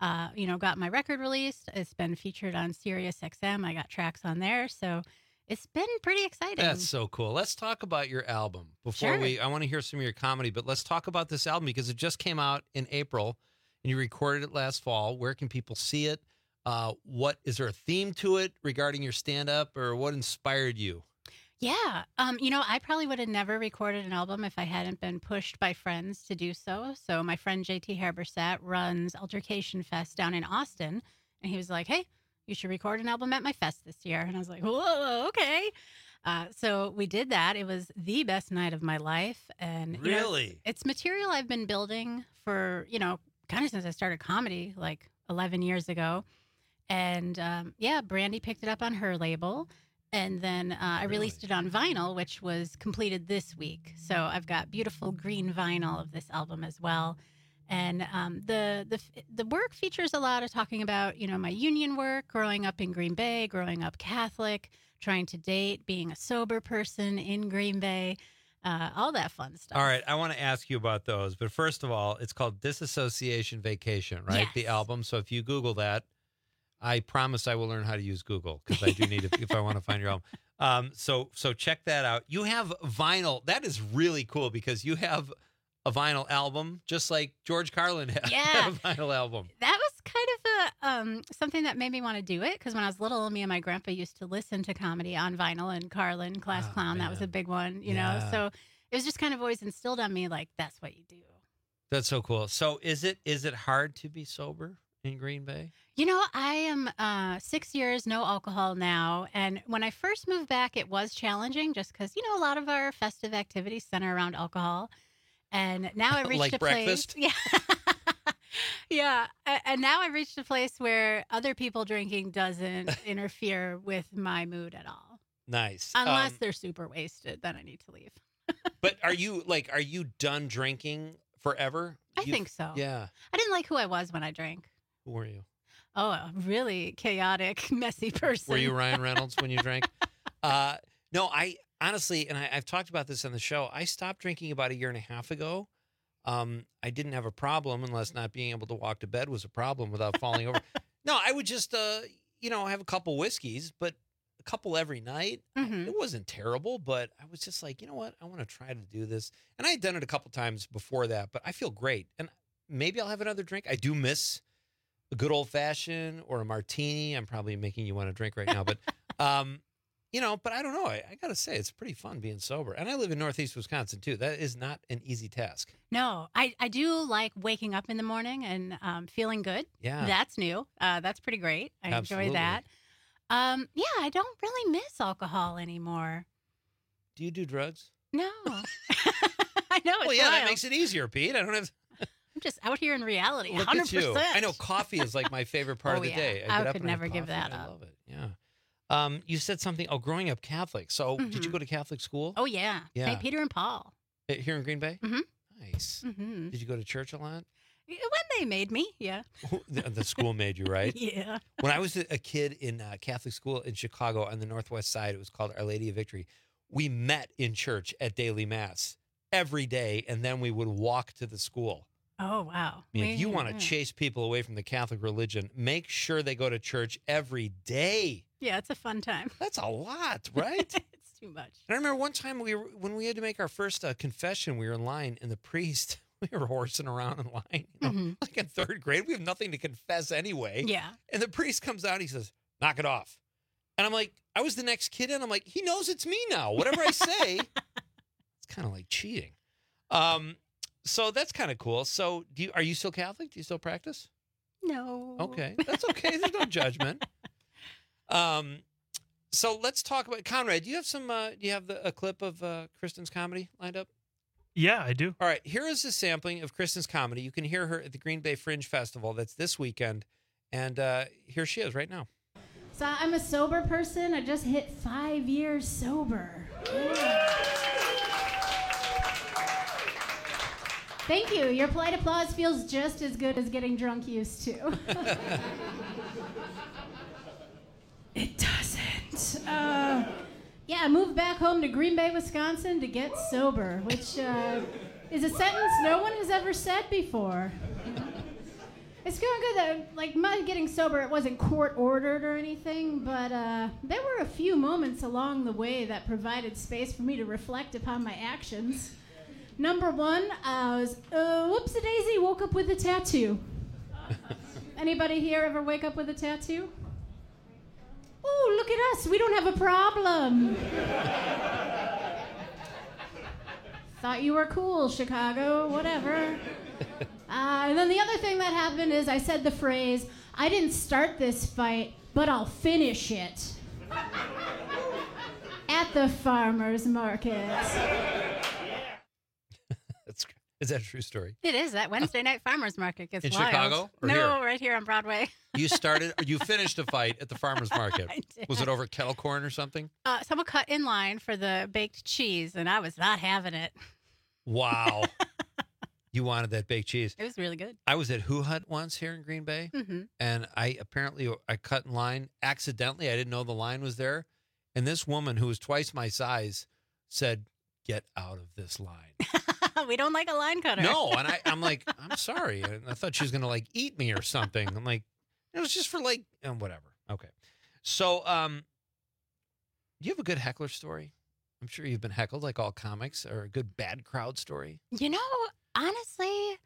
Speaker 15: got my record released. It's been featured on Sirius XM. I got tracks on there. So it's been pretty exciting.
Speaker 13: That's so cool. Let's talk about your album before I want to hear some of your comedy, but let's talk about this album because it just came out in April and you recorded it last fall. Where can people see it? What is there a theme to it regarding your stand-up, or what inspired you?
Speaker 15: Yeah. I probably would have never recorded an album if I hadn't been pushed by friends to do so. So my friend JT Habersat runs Altercation Fest down in Austin. And he was like, hey, you should record an album at my fest this year. And I was like, whoa, okay. So we did that. It was the best night of my life. And
Speaker 13: really,
Speaker 15: it's material I've been building for, kind of since I started comedy like 11 years ago. And Brandy picked it up on her label. And then I released it on vinyl, which was completed this week. So I've got beautiful green vinyl of this album as well. And the work features a lot of talking about, my union work, growing up in Green Bay, growing up Catholic, trying to date, being a sober person in Green Bay, all that fun stuff.
Speaker 13: All right. I want to ask you about those. But first of all, it's called Disassociation Vacation, right?
Speaker 15: Yes.
Speaker 13: The album. So if you Google that, I promise I will learn how to use Google because I do need it if I want to find your album. So check that out. You have vinyl. That is really cool because you have a vinyl album just like George Carlin had a vinyl album.
Speaker 15: That was kind of something that made me want to do it because when I was little, me and my grandpa used to listen to comedy on vinyl, and Carlin, Class Clown, that was a big one, you know. So it was just kind of always instilled on me like that's what you do.
Speaker 13: That's so cool. So is it hard to be sober in Green Bay?
Speaker 15: I am 6 years, no alcohol now. And when I first moved back, it was challenging just because, a lot of our festive activities center around alcohol. And now I reached
Speaker 13: like
Speaker 15: a
Speaker 13: breakfast?
Speaker 15: place. Yeah. Yeah. And now I've reached a place where other people drinking doesn't interfere with my mood at all.
Speaker 13: Nice.
Speaker 15: Unless they're super wasted, then I need to leave.
Speaker 13: But are you done drinking forever?
Speaker 15: I think so.
Speaker 13: Yeah.
Speaker 15: I didn't like who I was when I drank.
Speaker 13: Who were you?
Speaker 15: Oh, a really chaotic, messy person.
Speaker 13: Were you Ryan Reynolds when you drank? No, I honestly, and I've talked about this on the show, I stopped drinking about 1.5 years ago. I didn't have a problem unless not being able to walk to bed was a problem without falling over. No, I would just, have a couple whiskeys, but a couple every night.
Speaker 15: Mm-hmm.
Speaker 13: It wasn't terrible, but I was just like, you know what? I want to try to do this. And I had done it a couple times before that, but I feel great. And maybe I'll have another drink. I do miss a good old fashioned or a martini. I'm probably making you want to drink right now, but, but I don't know. I got to say, it's pretty fun being sober. And I live in Northeast Wisconsin too. That is not an easy task.
Speaker 15: No, I do like waking up in the morning and feeling good.
Speaker 13: Yeah.
Speaker 15: That's new. That's pretty great. I
Speaker 13: Absolutely.
Speaker 15: enjoy that. I don't really miss alcohol anymore.
Speaker 13: Do you do drugs?
Speaker 15: No. I know. It's
Speaker 13: Well, yeah, that
Speaker 15: wild.
Speaker 13: makes it easier, Pete. I don't have.
Speaker 15: I'm just out here in reality.
Speaker 13: Look
Speaker 15: 100%.
Speaker 13: at you. I know coffee is like my favorite part of the day.
Speaker 15: I
Speaker 13: get up
Speaker 15: could
Speaker 13: and have
Speaker 15: never give
Speaker 13: coffee
Speaker 15: that
Speaker 13: and I
Speaker 15: up.
Speaker 13: love it. Yeah. You said something. Oh, growing up Catholic. So did you go to Catholic school?
Speaker 15: Oh, yeah.
Speaker 13: Yeah.
Speaker 15: St. Peter and Paul.
Speaker 13: Here in Green Bay?
Speaker 15: Mm-hmm.
Speaker 13: Nice.
Speaker 15: Mm-hmm.
Speaker 13: Did you go to church a lot?
Speaker 15: When they made me, yeah.
Speaker 13: The school made you, right?
Speaker 15: Yeah.
Speaker 13: When I was a kid in Catholic school in Chicago on the Northwest Side, it was called Our Lady of Victory. we met in church at daily mass every day, and then we would walk to the school.
Speaker 15: Oh, wow.
Speaker 13: I mean, if you want to chase people away from the Catholic religion, make sure they go to church every day.
Speaker 15: Yeah, it's a fun time.
Speaker 13: That's a lot, right?
Speaker 15: It's too much.
Speaker 13: And I remember one time when we had to make our first confession, we were in line, and the priest, we were horsing around in line, like in third grade. We have nothing to confess anyway.
Speaker 15: Yeah.
Speaker 13: And the priest comes out, he says, knock it off. And I'm like, I was the next kid in. I'm like, he knows it's me now. Whatever I say, it's kind of like cheating. So that's kind of cool. So are you still Catholic? Do you still practice?
Speaker 15: No.
Speaker 13: Okay. That's okay. There's no judgment. So let's talk about Conrad. Do you have a clip of Kristen's comedy lined up?
Speaker 14: Yeah, I do.
Speaker 13: All right. Here is a sampling of Kristen's comedy. You can hear her at the Green Bay Fringe Festival. That's this weekend. And here she is right now.
Speaker 8: So I'm a sober person. I just hit 5 years sober. Yeah. Thank you. Your polite applause feels just as good as getting drunk used to. It doesn't. Yeah, I moved back home to Green Bay, Wisconsin to get sober, which is a sentence no one has ever said before. It's going good. Like, my getting sober, it wasn't court-ordered or anything, but there were a few moments along the way that provided space for me to reflect upon my actions. Number one, I was, whoopsie-daisy, woke up with a tattoo. Anybody here ever wake up with a tattoo? Ooh, look at us. We don't have a problem. Thought you were cool, Chicago, whatever. And then the other thing that happened is I said the phrase, I didn't start this fight, but I'll finish it. At the farmer's market.
Speaker 13: Is that a true story?
Speaker 15: It is. That Wednesday night farmer's market gets
Speaker 13: In
Speaker 15: wild.
Speaker 13: Chicago? Or
Speaker 15: No,
Speaker 13: here?
Speaker 15: right here on Broadway.
Speaker 13: You finished a fight at the farmer's market.
Speaker 15: I did.
Speaker 13: Was it over kettle corn or something?
Speaker 15: Someone cut in line for the baked cheese, and I was not having it.
Speaker 13: Wow. You wanted that baked cheese.
Speaker 15: It was really good.
Speaker 13: I was at Who Hut once here in Green Bay, and I cut in line accidentally. I didn't know the line was there. And this woman who was twice my size said, "Get out of this line."
Speaker 15: We don't like a line cutter.
Speaker 13: No, and I'm like, I'm sorry. And I thought she was going to like eat me or something. I'm like, it was just for like, whatever. Okay. So, do you have a good heckler story? I'm sure you've been heckled like all comics, or a good bad crowd story.
Speaker 15: You know, honestly,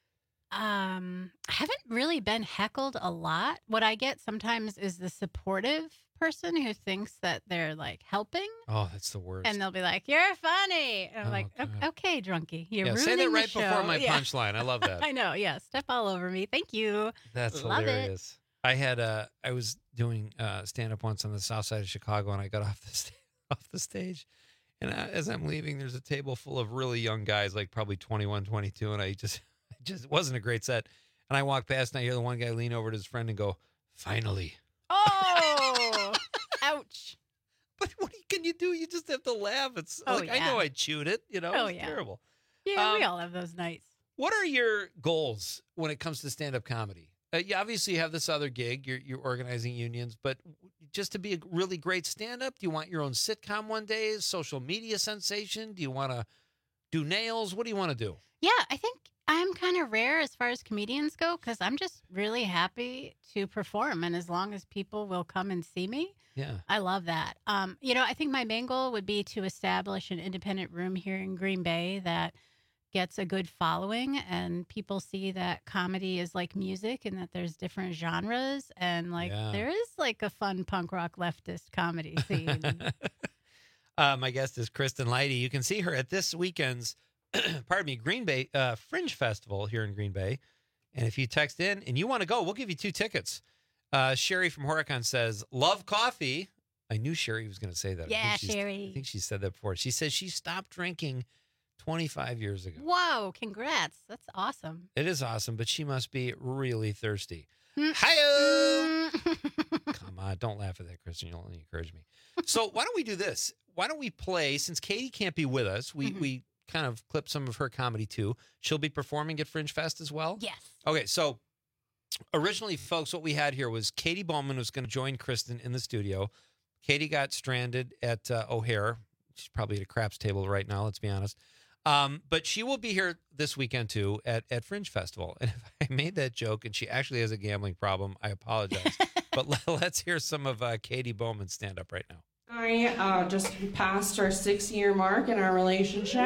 Speaker 15: I haven't really been heckled a lot. What I get sometimes is the supportive person who thinks that they're like helping.
Speaker 13: Oh, that's the worst.
Speaker 15: And they'll be like, "You're funny." And I'm like,
Speaker 13: God.
Speaker 15: "Okay, drunkie, you're ruining
Speaker 13: say that right
Speaker 15: the show."
Speaker 13: before my punchline. I love that.
Speaker 15: I know. Yeah, step all over me. Thank you.
Speaker 13: That's
Speaker 15: Love
Speaker 13: hilarious. I was doing stand up once on the south side of Chicago, and I got off the stage. And as I'm leaving, there's a table full of really young guys, like probably 21, 22, and I just it wasn't a great set. And I walk past, and I hear the one guy lean over to his friend and go, "Finally."
Speaker 15: Oh, ouch.
Speaker 13: But what can you do? You just have to laugh. It's
Speaker 15: Oh,
Speaker 13: like, I
Speaker 15: yeah.
Speaker 13: know I chewed it. You know,
Speaker 15: Oh,
Speaker 13: it's
Speaker 15: yeah.
Speaker 13: terrible.
Speaker 15: Yeah, we all have those nights.
Speaker 13: What are your goals when it comes to stand-up comedy? You obviously have this other gig. You're organizing unions, but just to be a really great stand-up, do you want your own sitcom one day, social media sensation? Do you want to do nails? What do you want to do?
Speaker 15: Yeah, I think I'm kind of rare as far as comedians go because I'm just really happy to perform. And as long as people will come and see me,
Speaker 13: Yeah.
Speaker 15: I love that. I think my main goal would be to establish an independent room here in Green Bay that gets a good following and people see that comedy is like music and that there's different genres and there is like a fun punk rock leftist comedy scene.
Speaker 13: My guest is Kristen Leidy. You can see her at this weekend's, Green Bay Fringe Festival here in Green Bay. And if you text in and you want to go, we'll give you 2 tickets. Sherry from Horicon says, "Love coffee." I knew Sherry was going to say that.
Speaker 15: Yeah, Sherry.
Speaker 13: I think she said that before. She says she stopped drinking 25 years ago.
Speaker 15: Whoa, congrats. That's awesome.
Speaker 13: It is awesome, but she must be really thirsty. Hi-oh! Come on, don't laugh at that, Kristen. You'll only encourage me. So why don't we do this? Why don't we play, since Katie can't be with us, we kind of clip some of her comedy too. She'll be performing at Fringe Fest as well?
Speaker 15: Yes.
Speaker 13: Okay, so originally, folks, what we had here was Katie Bowman was going to join Kristen in the studio. Katie got stranded at O'Hare She's probably at a craps table right now, let's be honest. But she will be here this weekend, too, at Fringe Festival. And if I made that joke and she actually has a gambling problem, I apologize. But let's hear some of Katie Bowman stand up right now.
Speaker 4: I just passed our 6-year mark in our relationship.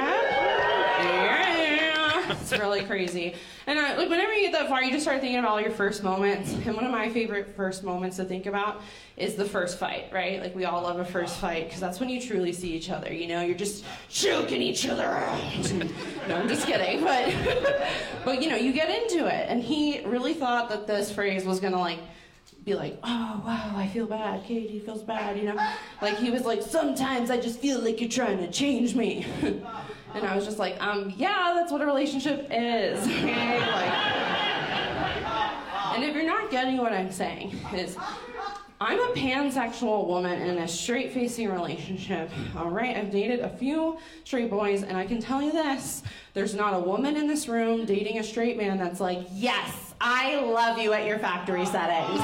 Speaker 4: Yeah, it's really crazy. And whenever you get that far, you just start thinking about all your first moments. And one of my favorite first moments to think about is the first fight, right? Like, we all love a first fight because that's when you truly see each other. You know, you're just choking each other out. No, I'm just kidding. But you know, you get into it. And he really thought that this phrase was gonna be like, oh, wow, I feel bad. Katie feels bad, you know? Like, he was like, sometimes I just feel like you're trying to change me. And I was just like, yeah, that's what a relationship is. Okay? And if you're not getting what I'm saying, is I'm a pansexual woman in a straight-facing relationship, all right? I've dated a few straight boys, and I can tell you this, there's not a woman in this room dating a straight man that's like, yes, I love you at your factory settings.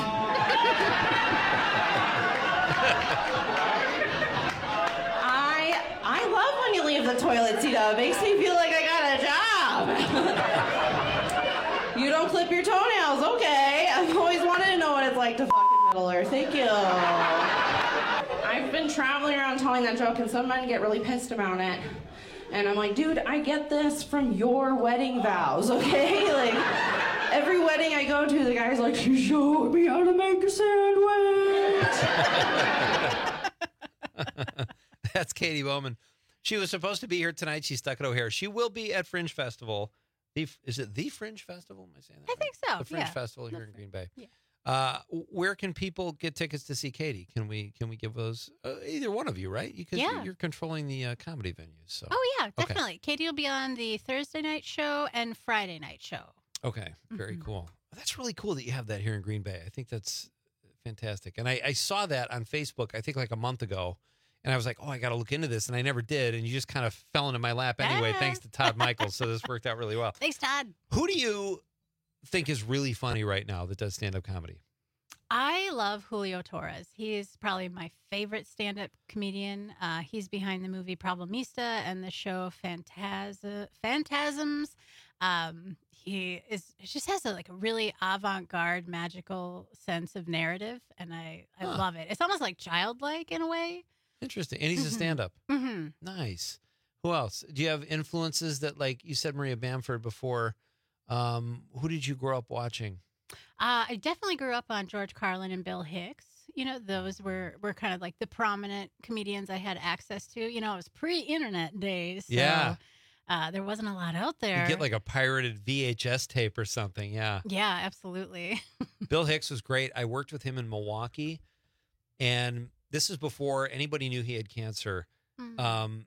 Speaker 4: I love when you leave the toilet seat up. It makes me feel like I got a job. You don't clip your toenails, okay. I've always wanted to know what it's like to fucking Middle Earth. Thank you. I've been traveling around telling that joke, and some men get really pissed about it. And I'm like, dude, I get this from your wedding vows, okay? Like, every wedding I go to, the guy's like, she showed me how to make a sandwich.
Speaker 13: That's Katie Bowman. She was supposed to be here tonight. She's stuck at O'Hare. She will be at Fringe Festival. Is it the Fringe Festival? Am I saying that right?
Speaker 15: I think so.
Speaker 13: The Fringe
Speaker 15: yeah.
Speaker 13: Festival here in Green Bay. Yeah. Where can people get tickets to see Katie? Can we give those? Either one of you, right? Because you're controlling the comedy venues. So.
Speaker 15: Oh yeah, definitely. Okay. Katie will be on the Thursday night show and Friday night show.
Speaker 13: Okay, very cool. That's really cool that you have that here in Green Bay. I think that's fantastic. And I saw that on Facebook, I think like a month ago. And I was like, oh, I got to look into this. And I never did. And you just kind of fell into my lap anyway, thanks to Todd Michaels. So this worked out really well.
Speaker 15: Thanks, Todd.
Speaker 13: Who do you think is really funny right now that does stand-up comedy?
Speaker 15: I love Julio Torres. He's probably my favorite stand-up comedian. He's behind the movie Problemista and the show Phantasms. He just has a really avant-garde, magical sense of narrative, and I love it. It's almost like childlike in a way.
Speaker 13: Interesting. And he's a stand-up. Mm-hmm. Nice. Who else? Do you have influences that, like you said, Maria Bamford before? Who did you grow up watching?
Speaker 15: I definitely grew up on George Carlin and Bill Hicks. You know, those were kind of like the prominent comedians I had access to. You know, it was pre-internet days. So,
Speaker 13: yeah.
Speaker 15: There wasn't a lot out there.
Speaker 13: You get like a pirated VHS tape or something. Yeah.
Speaker 15: Yeah, absolutely.
Speaker 13: Bill Hicks was great. I worked with him in Milwaukee, and this is before anybody knew he had cancer. Mm-hmm.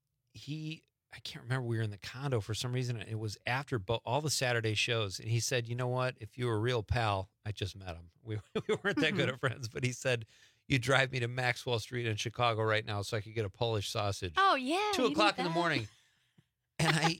Speaker 13: I can't remember, we were in the condo for some reason. It was after all the Saturday shows. And he said, you know what? If you were a real pal, I just met him. We weren't that good of friends, but he said, you drive me to Maxwell Street in Chicago right now so I could get a Polish sausage.
Speaker 15: Oh, yeah.
Speaker 13: 2 o'clock in the morning. And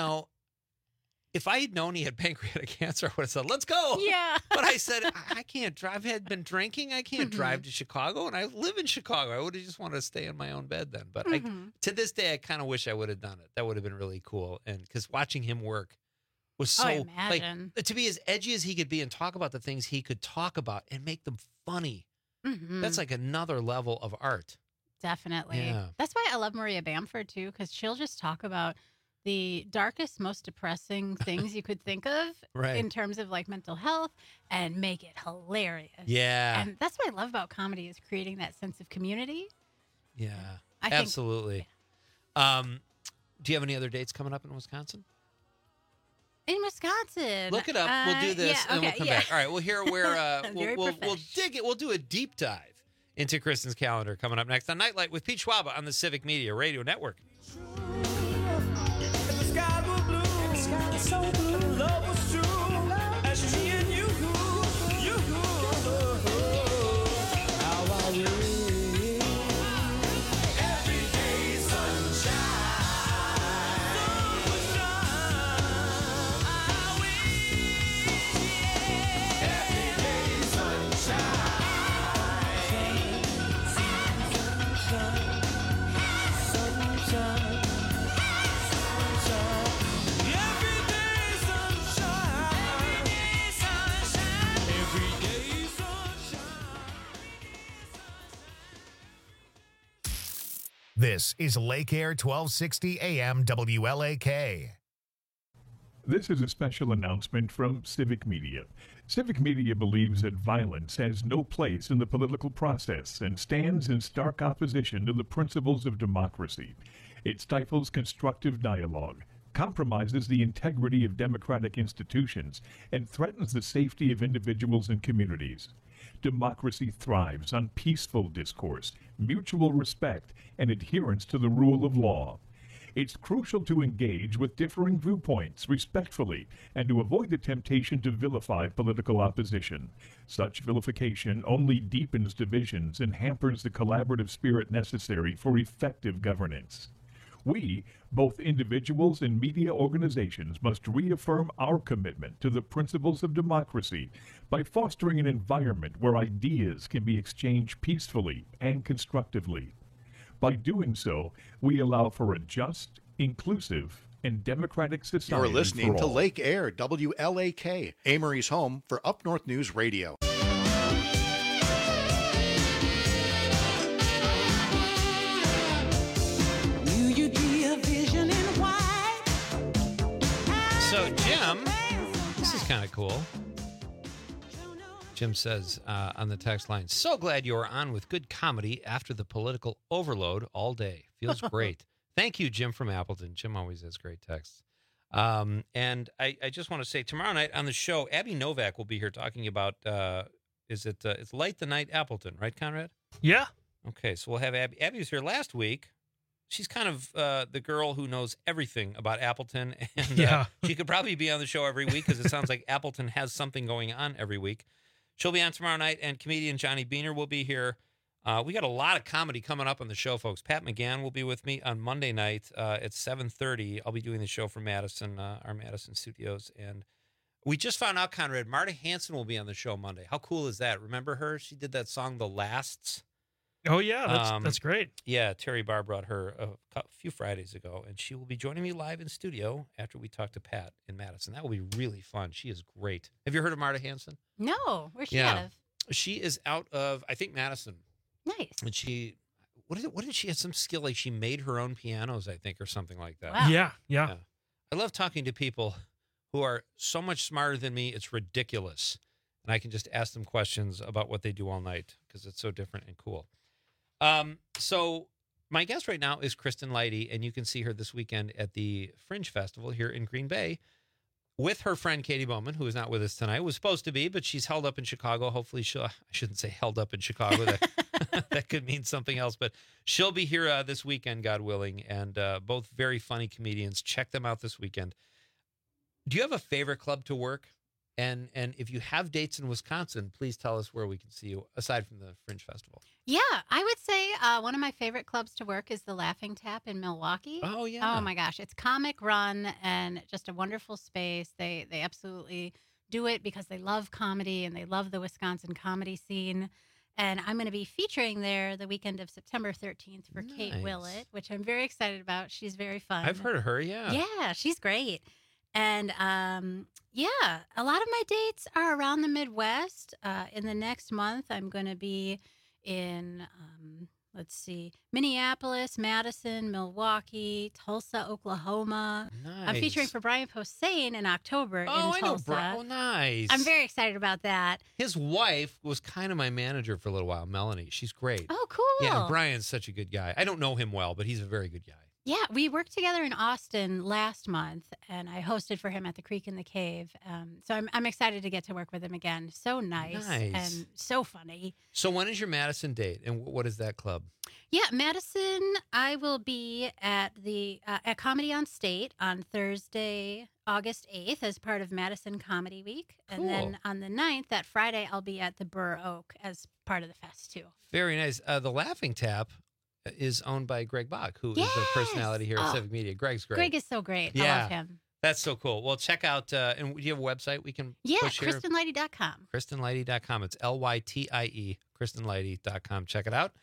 Speaker 13: if I had known he had pancreatic cancer, I would have said, let's go.
Speaker 15: Yeah.
Speaker 13: But I said, I can't drive. I had been drinking. I can't drive to Chicago. And I live in Chicago. I would have just wanted to stay in my own bed then. But to this day, I kind of wish I would have done it. That would have been really cool. And because watching him work was so, to be as edgy as he could be and talk about the things he could talk about and make them funny. Mm-hmm. That's like another level of art.
Speaker 15: Definitely.
Speaker 13: Yeah.
Speaker 15: That's why I love Maria Bamford, too, because she'll just talk about the darkest, most depressing things you could think of in terms of like mental health and make it hilarious.
Speaker 13: Yeah.
Speaker 15: And that's what I love about comedy is creating that sense of community.
Speaker 13: Yeah, absolutely. Do you have any other dates coming up in Wisconsin?
Speaker 15: In Wisconsin.
Speaker 13: Look it up. We'll do this and then we'll come back. All right, we'll hear where we'll dig it. We'll do a deep dive into Kristen's calendar coming up next on Nightlight with Pete Schwaba on the Civic Media Radio Network.
Speaker 17: So blue, love was true, as me and you, how I live. Every day sunshine, I wish. Every day sunshine,
Speaker 1: This is Lake Air 1260 AM WLAK.
Speaker 9: This is a special announcement from Civic Media. Civic Media believes that violence has no place in the political process and stands in stark opposition to the principles of democracy. It stifles constructive dialogue, compromises the integrity of democratic institutions, and threatens the safety of individuals and communities. Democracy thrives on peaceful discourse, mutual respect, and adherence to the rule of law. It's crucial to engage with differing viewpoints respectfully and to avoid the temptation to vilify political opposition. Such vilification only deepens divisions and hampers the collaborative spirit necessary for effective governance. We, both individuals and media organizations, must reaffirm our commitment to the principles of democracy by fostering an environment where ideas can be exchanged peacefully and constructively. By doing so, we allow for a just, inclusive, and democratic society.
Speaker 7: You're listening
Speaker 9: for
Speaker 7: to
Speaker 9: all.
Speaker 7: Lake Air, WLAK, Amory's home for Up North News Radio.
Speaker 13: So, Jim, this is kind of cool. Jim says on the text line, so glad you are on with good comedy after the political overload all day. Feels great. Thank you, Jim from Appleton. Jim always has great texts. And I just want to say, tomorrow night on the show, Abby Novak will be here talking about, it's Light the Night Appleton, right, Conrad?
Speaker 14: Yeah.
Speaker 13: Okay, so we'll have Abby. Abby was here last week. She's kind of the girl who knows everything about Appleton. And she could probably be on the show every week because it sounds like Appleton has something going on every week. She'll be on tomorrow night, and comedian Johnny Beaner will be here. We got a lot of comedy coming up on the show, folks. Pat McGann will be with me on Monday night at 7:30. I'll be doing the show from Madison, our Madison studios. And we just found out, Conrad, Marta Hanson will be on the show Monday. How cool is that? Remember her? She did that song, The Lasts.
Speaker 14: Oh, yeah, that's great.
Speaker 13: Yeah, Terry Barr brought her a few Fridays ago, and she will be joining me live in studio after we talk to Pat in Madison. That will be really fun. She is great. Have you heard of Marta Hanson?
Speaker 15: No, where's she out of?
Speaker 13: She is out of, I think, Madison.
Speaker 15: Nice.
Speaker 13: And she, what did she have some skill? Like she made her own pianos, I think, or something like that.
Speaker 14: Wow. Yeah.
Speaker 13: I love talking to people who are so much smarter than me. It's ridiculous. And I can just ask them questions about what they do all night because it's so different and cool. So my guest right now is Kristen Leidy, and you can see her this weekend at the Fringe Festival here in Green Bay with her friend Katie Bowman, who is not with us tonight. Was supposed to be, but she's held up in Chicago. Hopefully I shouldn't say held up in Chicago. That could mean something else, but she'll be here this weekend, God willing, and both very funny comedians. Check them out this weekend. Do you have a favorite club to work? And if you have dates in Wisconsin, please tell us where we can see you, aside from the Fringe Festival.
Speaker 15: Yeah, I would say one of my favorite clubs to work is the Laughing Tap in Milwaukee.
Speaker 13: Oh, yeah.
Speaker 15: Oh, my gosh. It's comic run and just a wonderful space. They absolutely do it because they love comedy and they love the Wisconsin comedy scene. And I'm going to be featuring there the weekend of September 13th for Kate Willett, which I'm very excited about. She's very fun.
Speaker 13: I've heard of her, yeah.
Speaker 15: Yeah, she's great. And yeah, a lot of my dates are around the Midwest. In the next month, I'm going to be in, Minneapolis, Madison, Milwaukee, Tulsa, Oklahoma.
Speaker 13: Nice.
Speaker 15: I'm featuring for Brian Posehn in October in Tulsa.
Speaker 13: Oh, nice.
Speaker 15: I'm very excited about that.
Speaker 13: His wife was kind of my manager for a little while, Melanie. She's great.
Speaker 15: Oh, cool.
Speaker 13: Yeah, and Brian's such a good guy. I don't know him well, but he's a very good guy.
Speaker 15: Yeah, we worked together in Austin last month, and I hosted for him at the Creek in the Cave. So I'm excited to get to work with him again. So nice. And so funny.
Speaker 13: So when is your Madison date, and what is that club?
Speaker 15: Yeah, Madison, I will be at the at Comedy on State on Thursday, August 8th as part of Madison Comedy Week.
Speaker 13: Cool.
Speaker 15: And then on the 9th, that Friday, I'll be at the Burr Oak as part of the fest, too.
Speaker 13: Very nice. The Laughing Tap is owned by Greg Bach, who is a personality here at Civic Media. Greg's great.
Speaker 15: Greg is so great.
Speaker 13: Yeah.
Speaker 15: I love him.
Speaker 13: That's so cool. Well, check out, and do you have a website we can push here?
Speaker 15: KristenLeidy.com.
Speaker 13: KristenLeidy.com. It's LYTIE, KristenLeidy.com. Check it out.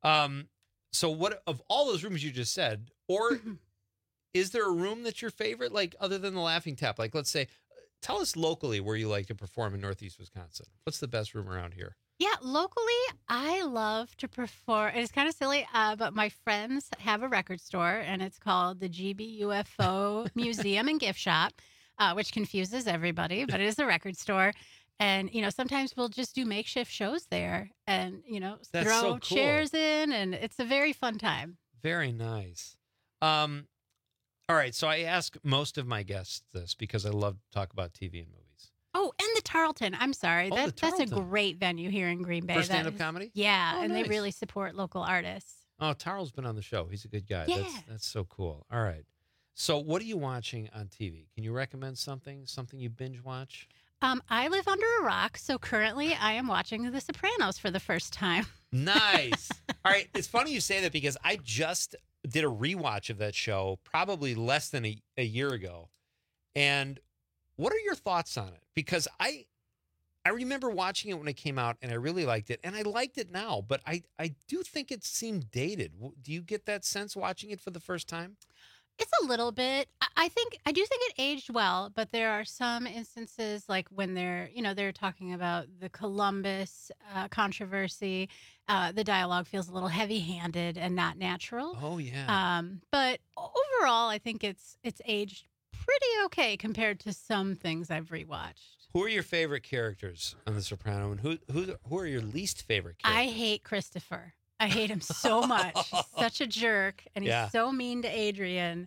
Speaker 13: So what, of all those rooms you just said, or is there a room that's your favorite, like other than the Laughing Tap? Like, let's say, tell us locally where you like to perform in Northeast Wisconsin. What's the best room around here?
Speaker 15: Yeah, locally, I love to perform. It's kind of silly, but my friends have a record store, and it's called the GB UFO Museum and Gift Shop, which confuses everybody, but it is a record store. And, sometimes we'll just do makeshift shows there and,
Speaker 13: That's
Speaker 15: throw
Speaker 13: so cool.
Speaker 15: chairs in, and it's a very fun time.
Speaker 13: Very nice. All right, so I ask most of my guests this because I love to talk about TV and movies.
Speaker 15: Oh, and the Tarleton. I'm sorry.
Speaker 13: Oh, the
Speaker 15: That's a
Speaker 13: Tarleton.
Speaker 15: great venue here in Green Bay.
Speaker 13: For
Speaker 15: That
Speaker 13: stand-up
Speaker 15: is-
Speaker 13: comedy?
Speaker 15: Yeah,
Speaker 13: Oh,
Speaker 15: and
Speaker 13: nice.
Speaker 15: they really support local artists.
Speaker 13: Oh, Tarl's been on the show. He's a good guy.
Speaker 15: Yeah.
Speaker 13: That's so cool. All right. So what are you watching on TV? Can you recommend something you binge watch?
Speaker 15: I live under a rock, so currently I am watching The Sopranos for the first time.
Speaker 13: Nice. All right. It's funny you say that because I just did a rewatch of that show probably less than a year ago. And what are your thoughts on it? Because I remember watching it when it came out and I really liked it. And I liked it now, but I do think it seemed dated. Do you get that sense watching it for the first time?
Speaker 15: It's a little bit. I do think it aged well, but there are some instances like when they're talking about the Columbus controversy. The dialogue feels a little heavy-handed and not natural.
Speaker 13: Oh yeah.
Speaker 15: But overall, I think it's aged pretty okay compared to some things I've rewatched.
Speaker 13: Who are your favorite characters on The Sopranos, and who are your least favorite characters?
Speaker 15: I hate Christopher. I hate him so much. He's such a jerk, and he's
Speaker 13: Yeah.
Speaker 15: so mean to Adriana,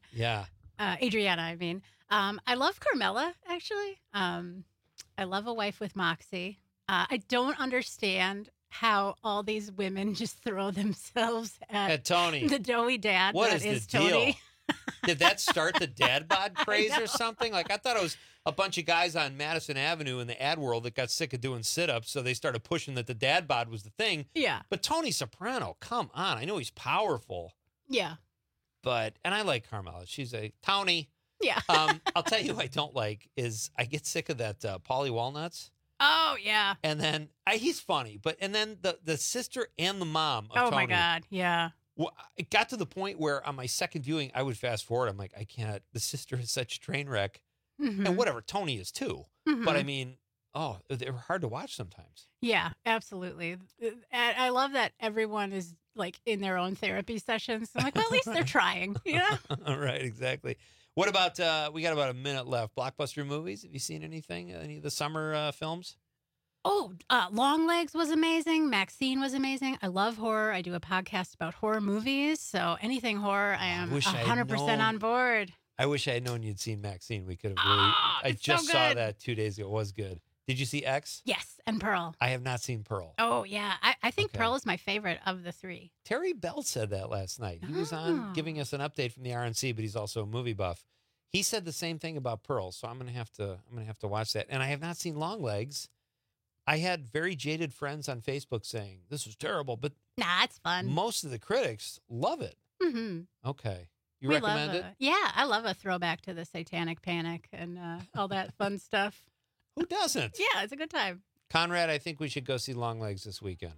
Speaker 15: I mean. I love Carmela, actually. I love A Wife with Moxie. I don't understand how all these women just throw themselves
Speaker 13: At Tony.
Speaker 15: the doughy dad
Speaker 13: What
Speaker 15: that
Speaker 13: is the
Speaker 15: Tony.
Speaker 13: deal? Did that start the dad bod craze or something? Like, I thought it was a bunch of guys on Madison Avenue in the ad world that got sick of doing sit-ups, so they started pushing that the dad bod was the thing.
Speaker 15: Yeah.
Speaker 13: But Tony Soprano, come on. I know he's powerful,
Speaker 15: Yeah.
Speaker 13: and I like Carmela. She's a Tony.
Speaker 15: Yeah.
Speaker 13: I'll tell you who I don't like is I get sick of that Paulie Walnuts.
Speaker 15: Oh, yeah.
Speaker 13: And then he's funny, and then the sister and the mom of
Speaker 15: Oh,
Speaker 13: Tony.
Speaker 15: my God. Yeah.
Speaker 13: Well, it got to the point where on my second viewing, I would fast forward. I'm like, I can't. The sister is such a train wreck.
Speaker 15: Mhm.
Speaker 13: And whatever, Tony is too. But I
Speaker 15: Mhm.
Speaker 13: mean, they're hard to watch sometimes.
Speaker 15: Yeah, absolutely. And I love that everyone is like in their own therapy sessions. I'm like, well, at least they're trying. Yeah.
Speaker 13: Right, exactly. What about, we got about a minute left. Blockbuster movies? Have you seen anything? Any of the summer films?
Speaker 15: Oh, Longlegs was amazing. Maxine was amazing. I love horror. I do a podcast about horror movies. So anything horror, I am
Speaker 13: wish I had
Speaker 15: 100%
Speaker 13: known.
Speaker 15: on board.
Speaker 13: I wish I had known you'd seen Maxine. We could have really. I
Speaker 15: it's
Speaker 13: just
Speaker 15: so
Speaker 13: saw
Speaker 15: good.
Speaker 13: that 2 days ago. It was good. Did you see X?
Speaker 15: Yes, and Pearl.
Speaker 13: I have not seen Pearl.
Speaker 15: Oh, yeah. I think
Speaker 13: Okay.
Speaker 15: Pearl is my favorite of the three.
Speaker 13: Terry Bell said that last night. He was on giving us an update from the RNC, but he's also a movie buff. He said the same thing about Pearl, so I'm gonna have to watch that. And I have not seen Longlegs. I had very jaded friends on Facebook saying this was terrible, but
Speaker 15: Nah, it's fun.
Speaker 13: most of the critics love it.
Speaker 15: Mm-hmm.
Speaker 13: Okay, you
Speaker 15: We
Speaker 13: recommend
Speaker 15: love
Speaker 13: it?
Speaker 15: Yeah, I love a throwback to the Satanic Panic and all that fun stuff.
Speaker 13: Who doesn't?
Speaker 15: Yeah, it's a good time.
Speaker 13: Conrad, I think we should go see Longlegs this weekend.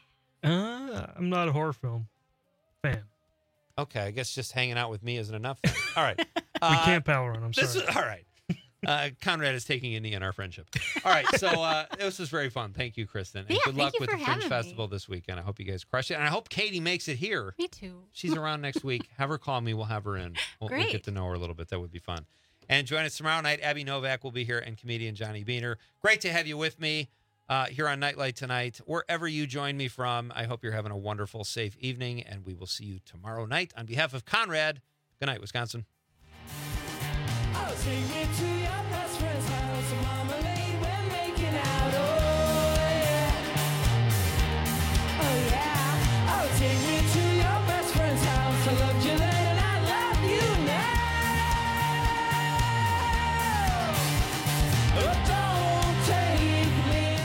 Speaker 14: I'm not a horror film fan.
Speaker 13: Okay, I guess just hanging out with me isn't enough. All right,
Speaker 14: We can't power run. I'm
Speaker 13: This
Speaker 14: sorry.
Speaker 13: is all right. Conrad is taking a knee in our friendship. All right, so this was very fun. Thank you, Kristen. And
Speaker 15: Yeah,
Speaker 13: good
Speaker 15: thank
Speaker 13: luck
Speaker 15: you
Speaker 13: with
Speaker 15: for
Speaker 13: the Fringe
Speaker 15: having
Speaker 13: Festival this weekend. I hope you guys crush it. And I hope Katie makes it here.
Speaker 15: Me too.
Speaker 13: She's around next week. Have her call me. We'll have her in. We'll
Speaker 15: Great.
Speaker 13: get to know her a little bit. That would be fun. And join us tomorrow night. Abby Novak will be here and comedian Johnny Beaner. Great to have you with me here on Nightlight tonight. Wherever you join me from, I hope you're having a wonderful, safe evening. And we will see you tomorrow night. On behalf of Conrad, good night, Wisconsin.
Speaker 17: I'll take you to your best friend's house. Marmalade, we're making out. Oh, yeah. Oh, yeah. I'll take you to your best friend's house. I loved you then and I love you now. Oh, don't take me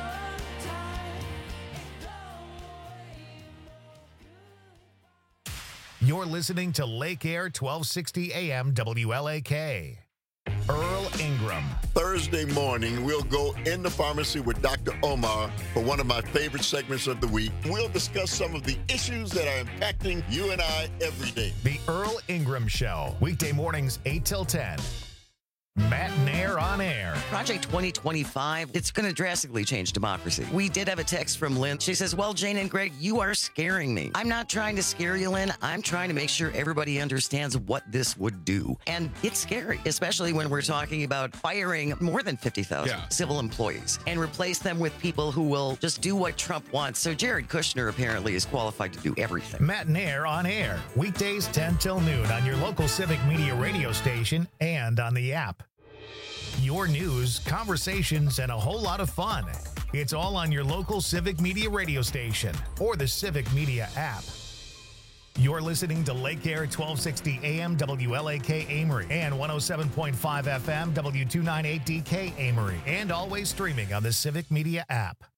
Speaker 1: You're listening to Lake Air 1260 AM WLAK. Earl Ingram.
Speaker 21: Thursday morning, we'll go in the pharmacy with Dr. Omar for one of my favorite segments of the week. We'll discuss some of the issues that are impacting you and I every day.
Speaker 1: The Earl Ingram Show. Weekday mornings 8 till 10. Matt Nair on air.
Speaker 18: Project 2025, it's going to drastically change democracy. We did have a text from Lynn. She says, well, Jane and Greg, you are scaring me. I'm not trying to scare you, Lynn. I'm trying to make sure everybody understands what this would do. And it's scary, especially when we're talking about firing more than 50,000 civil employees and replace them with people who will just do what Trump wants. So Jared Kushner apparently is qualified to do everything.
Speaker 1: Matt Nair on air. Weekdays 10 till noon on your local Civic Media radio station and on the app. Your news, conversations, and a whole lot of fun. It's all on your local Civic Media radio station or the Civic Media app. You're listening to Lake Air 1260 AM WLAK Amory and 107.5 FM W298DK Amory, and always streaming on the Civic Media app.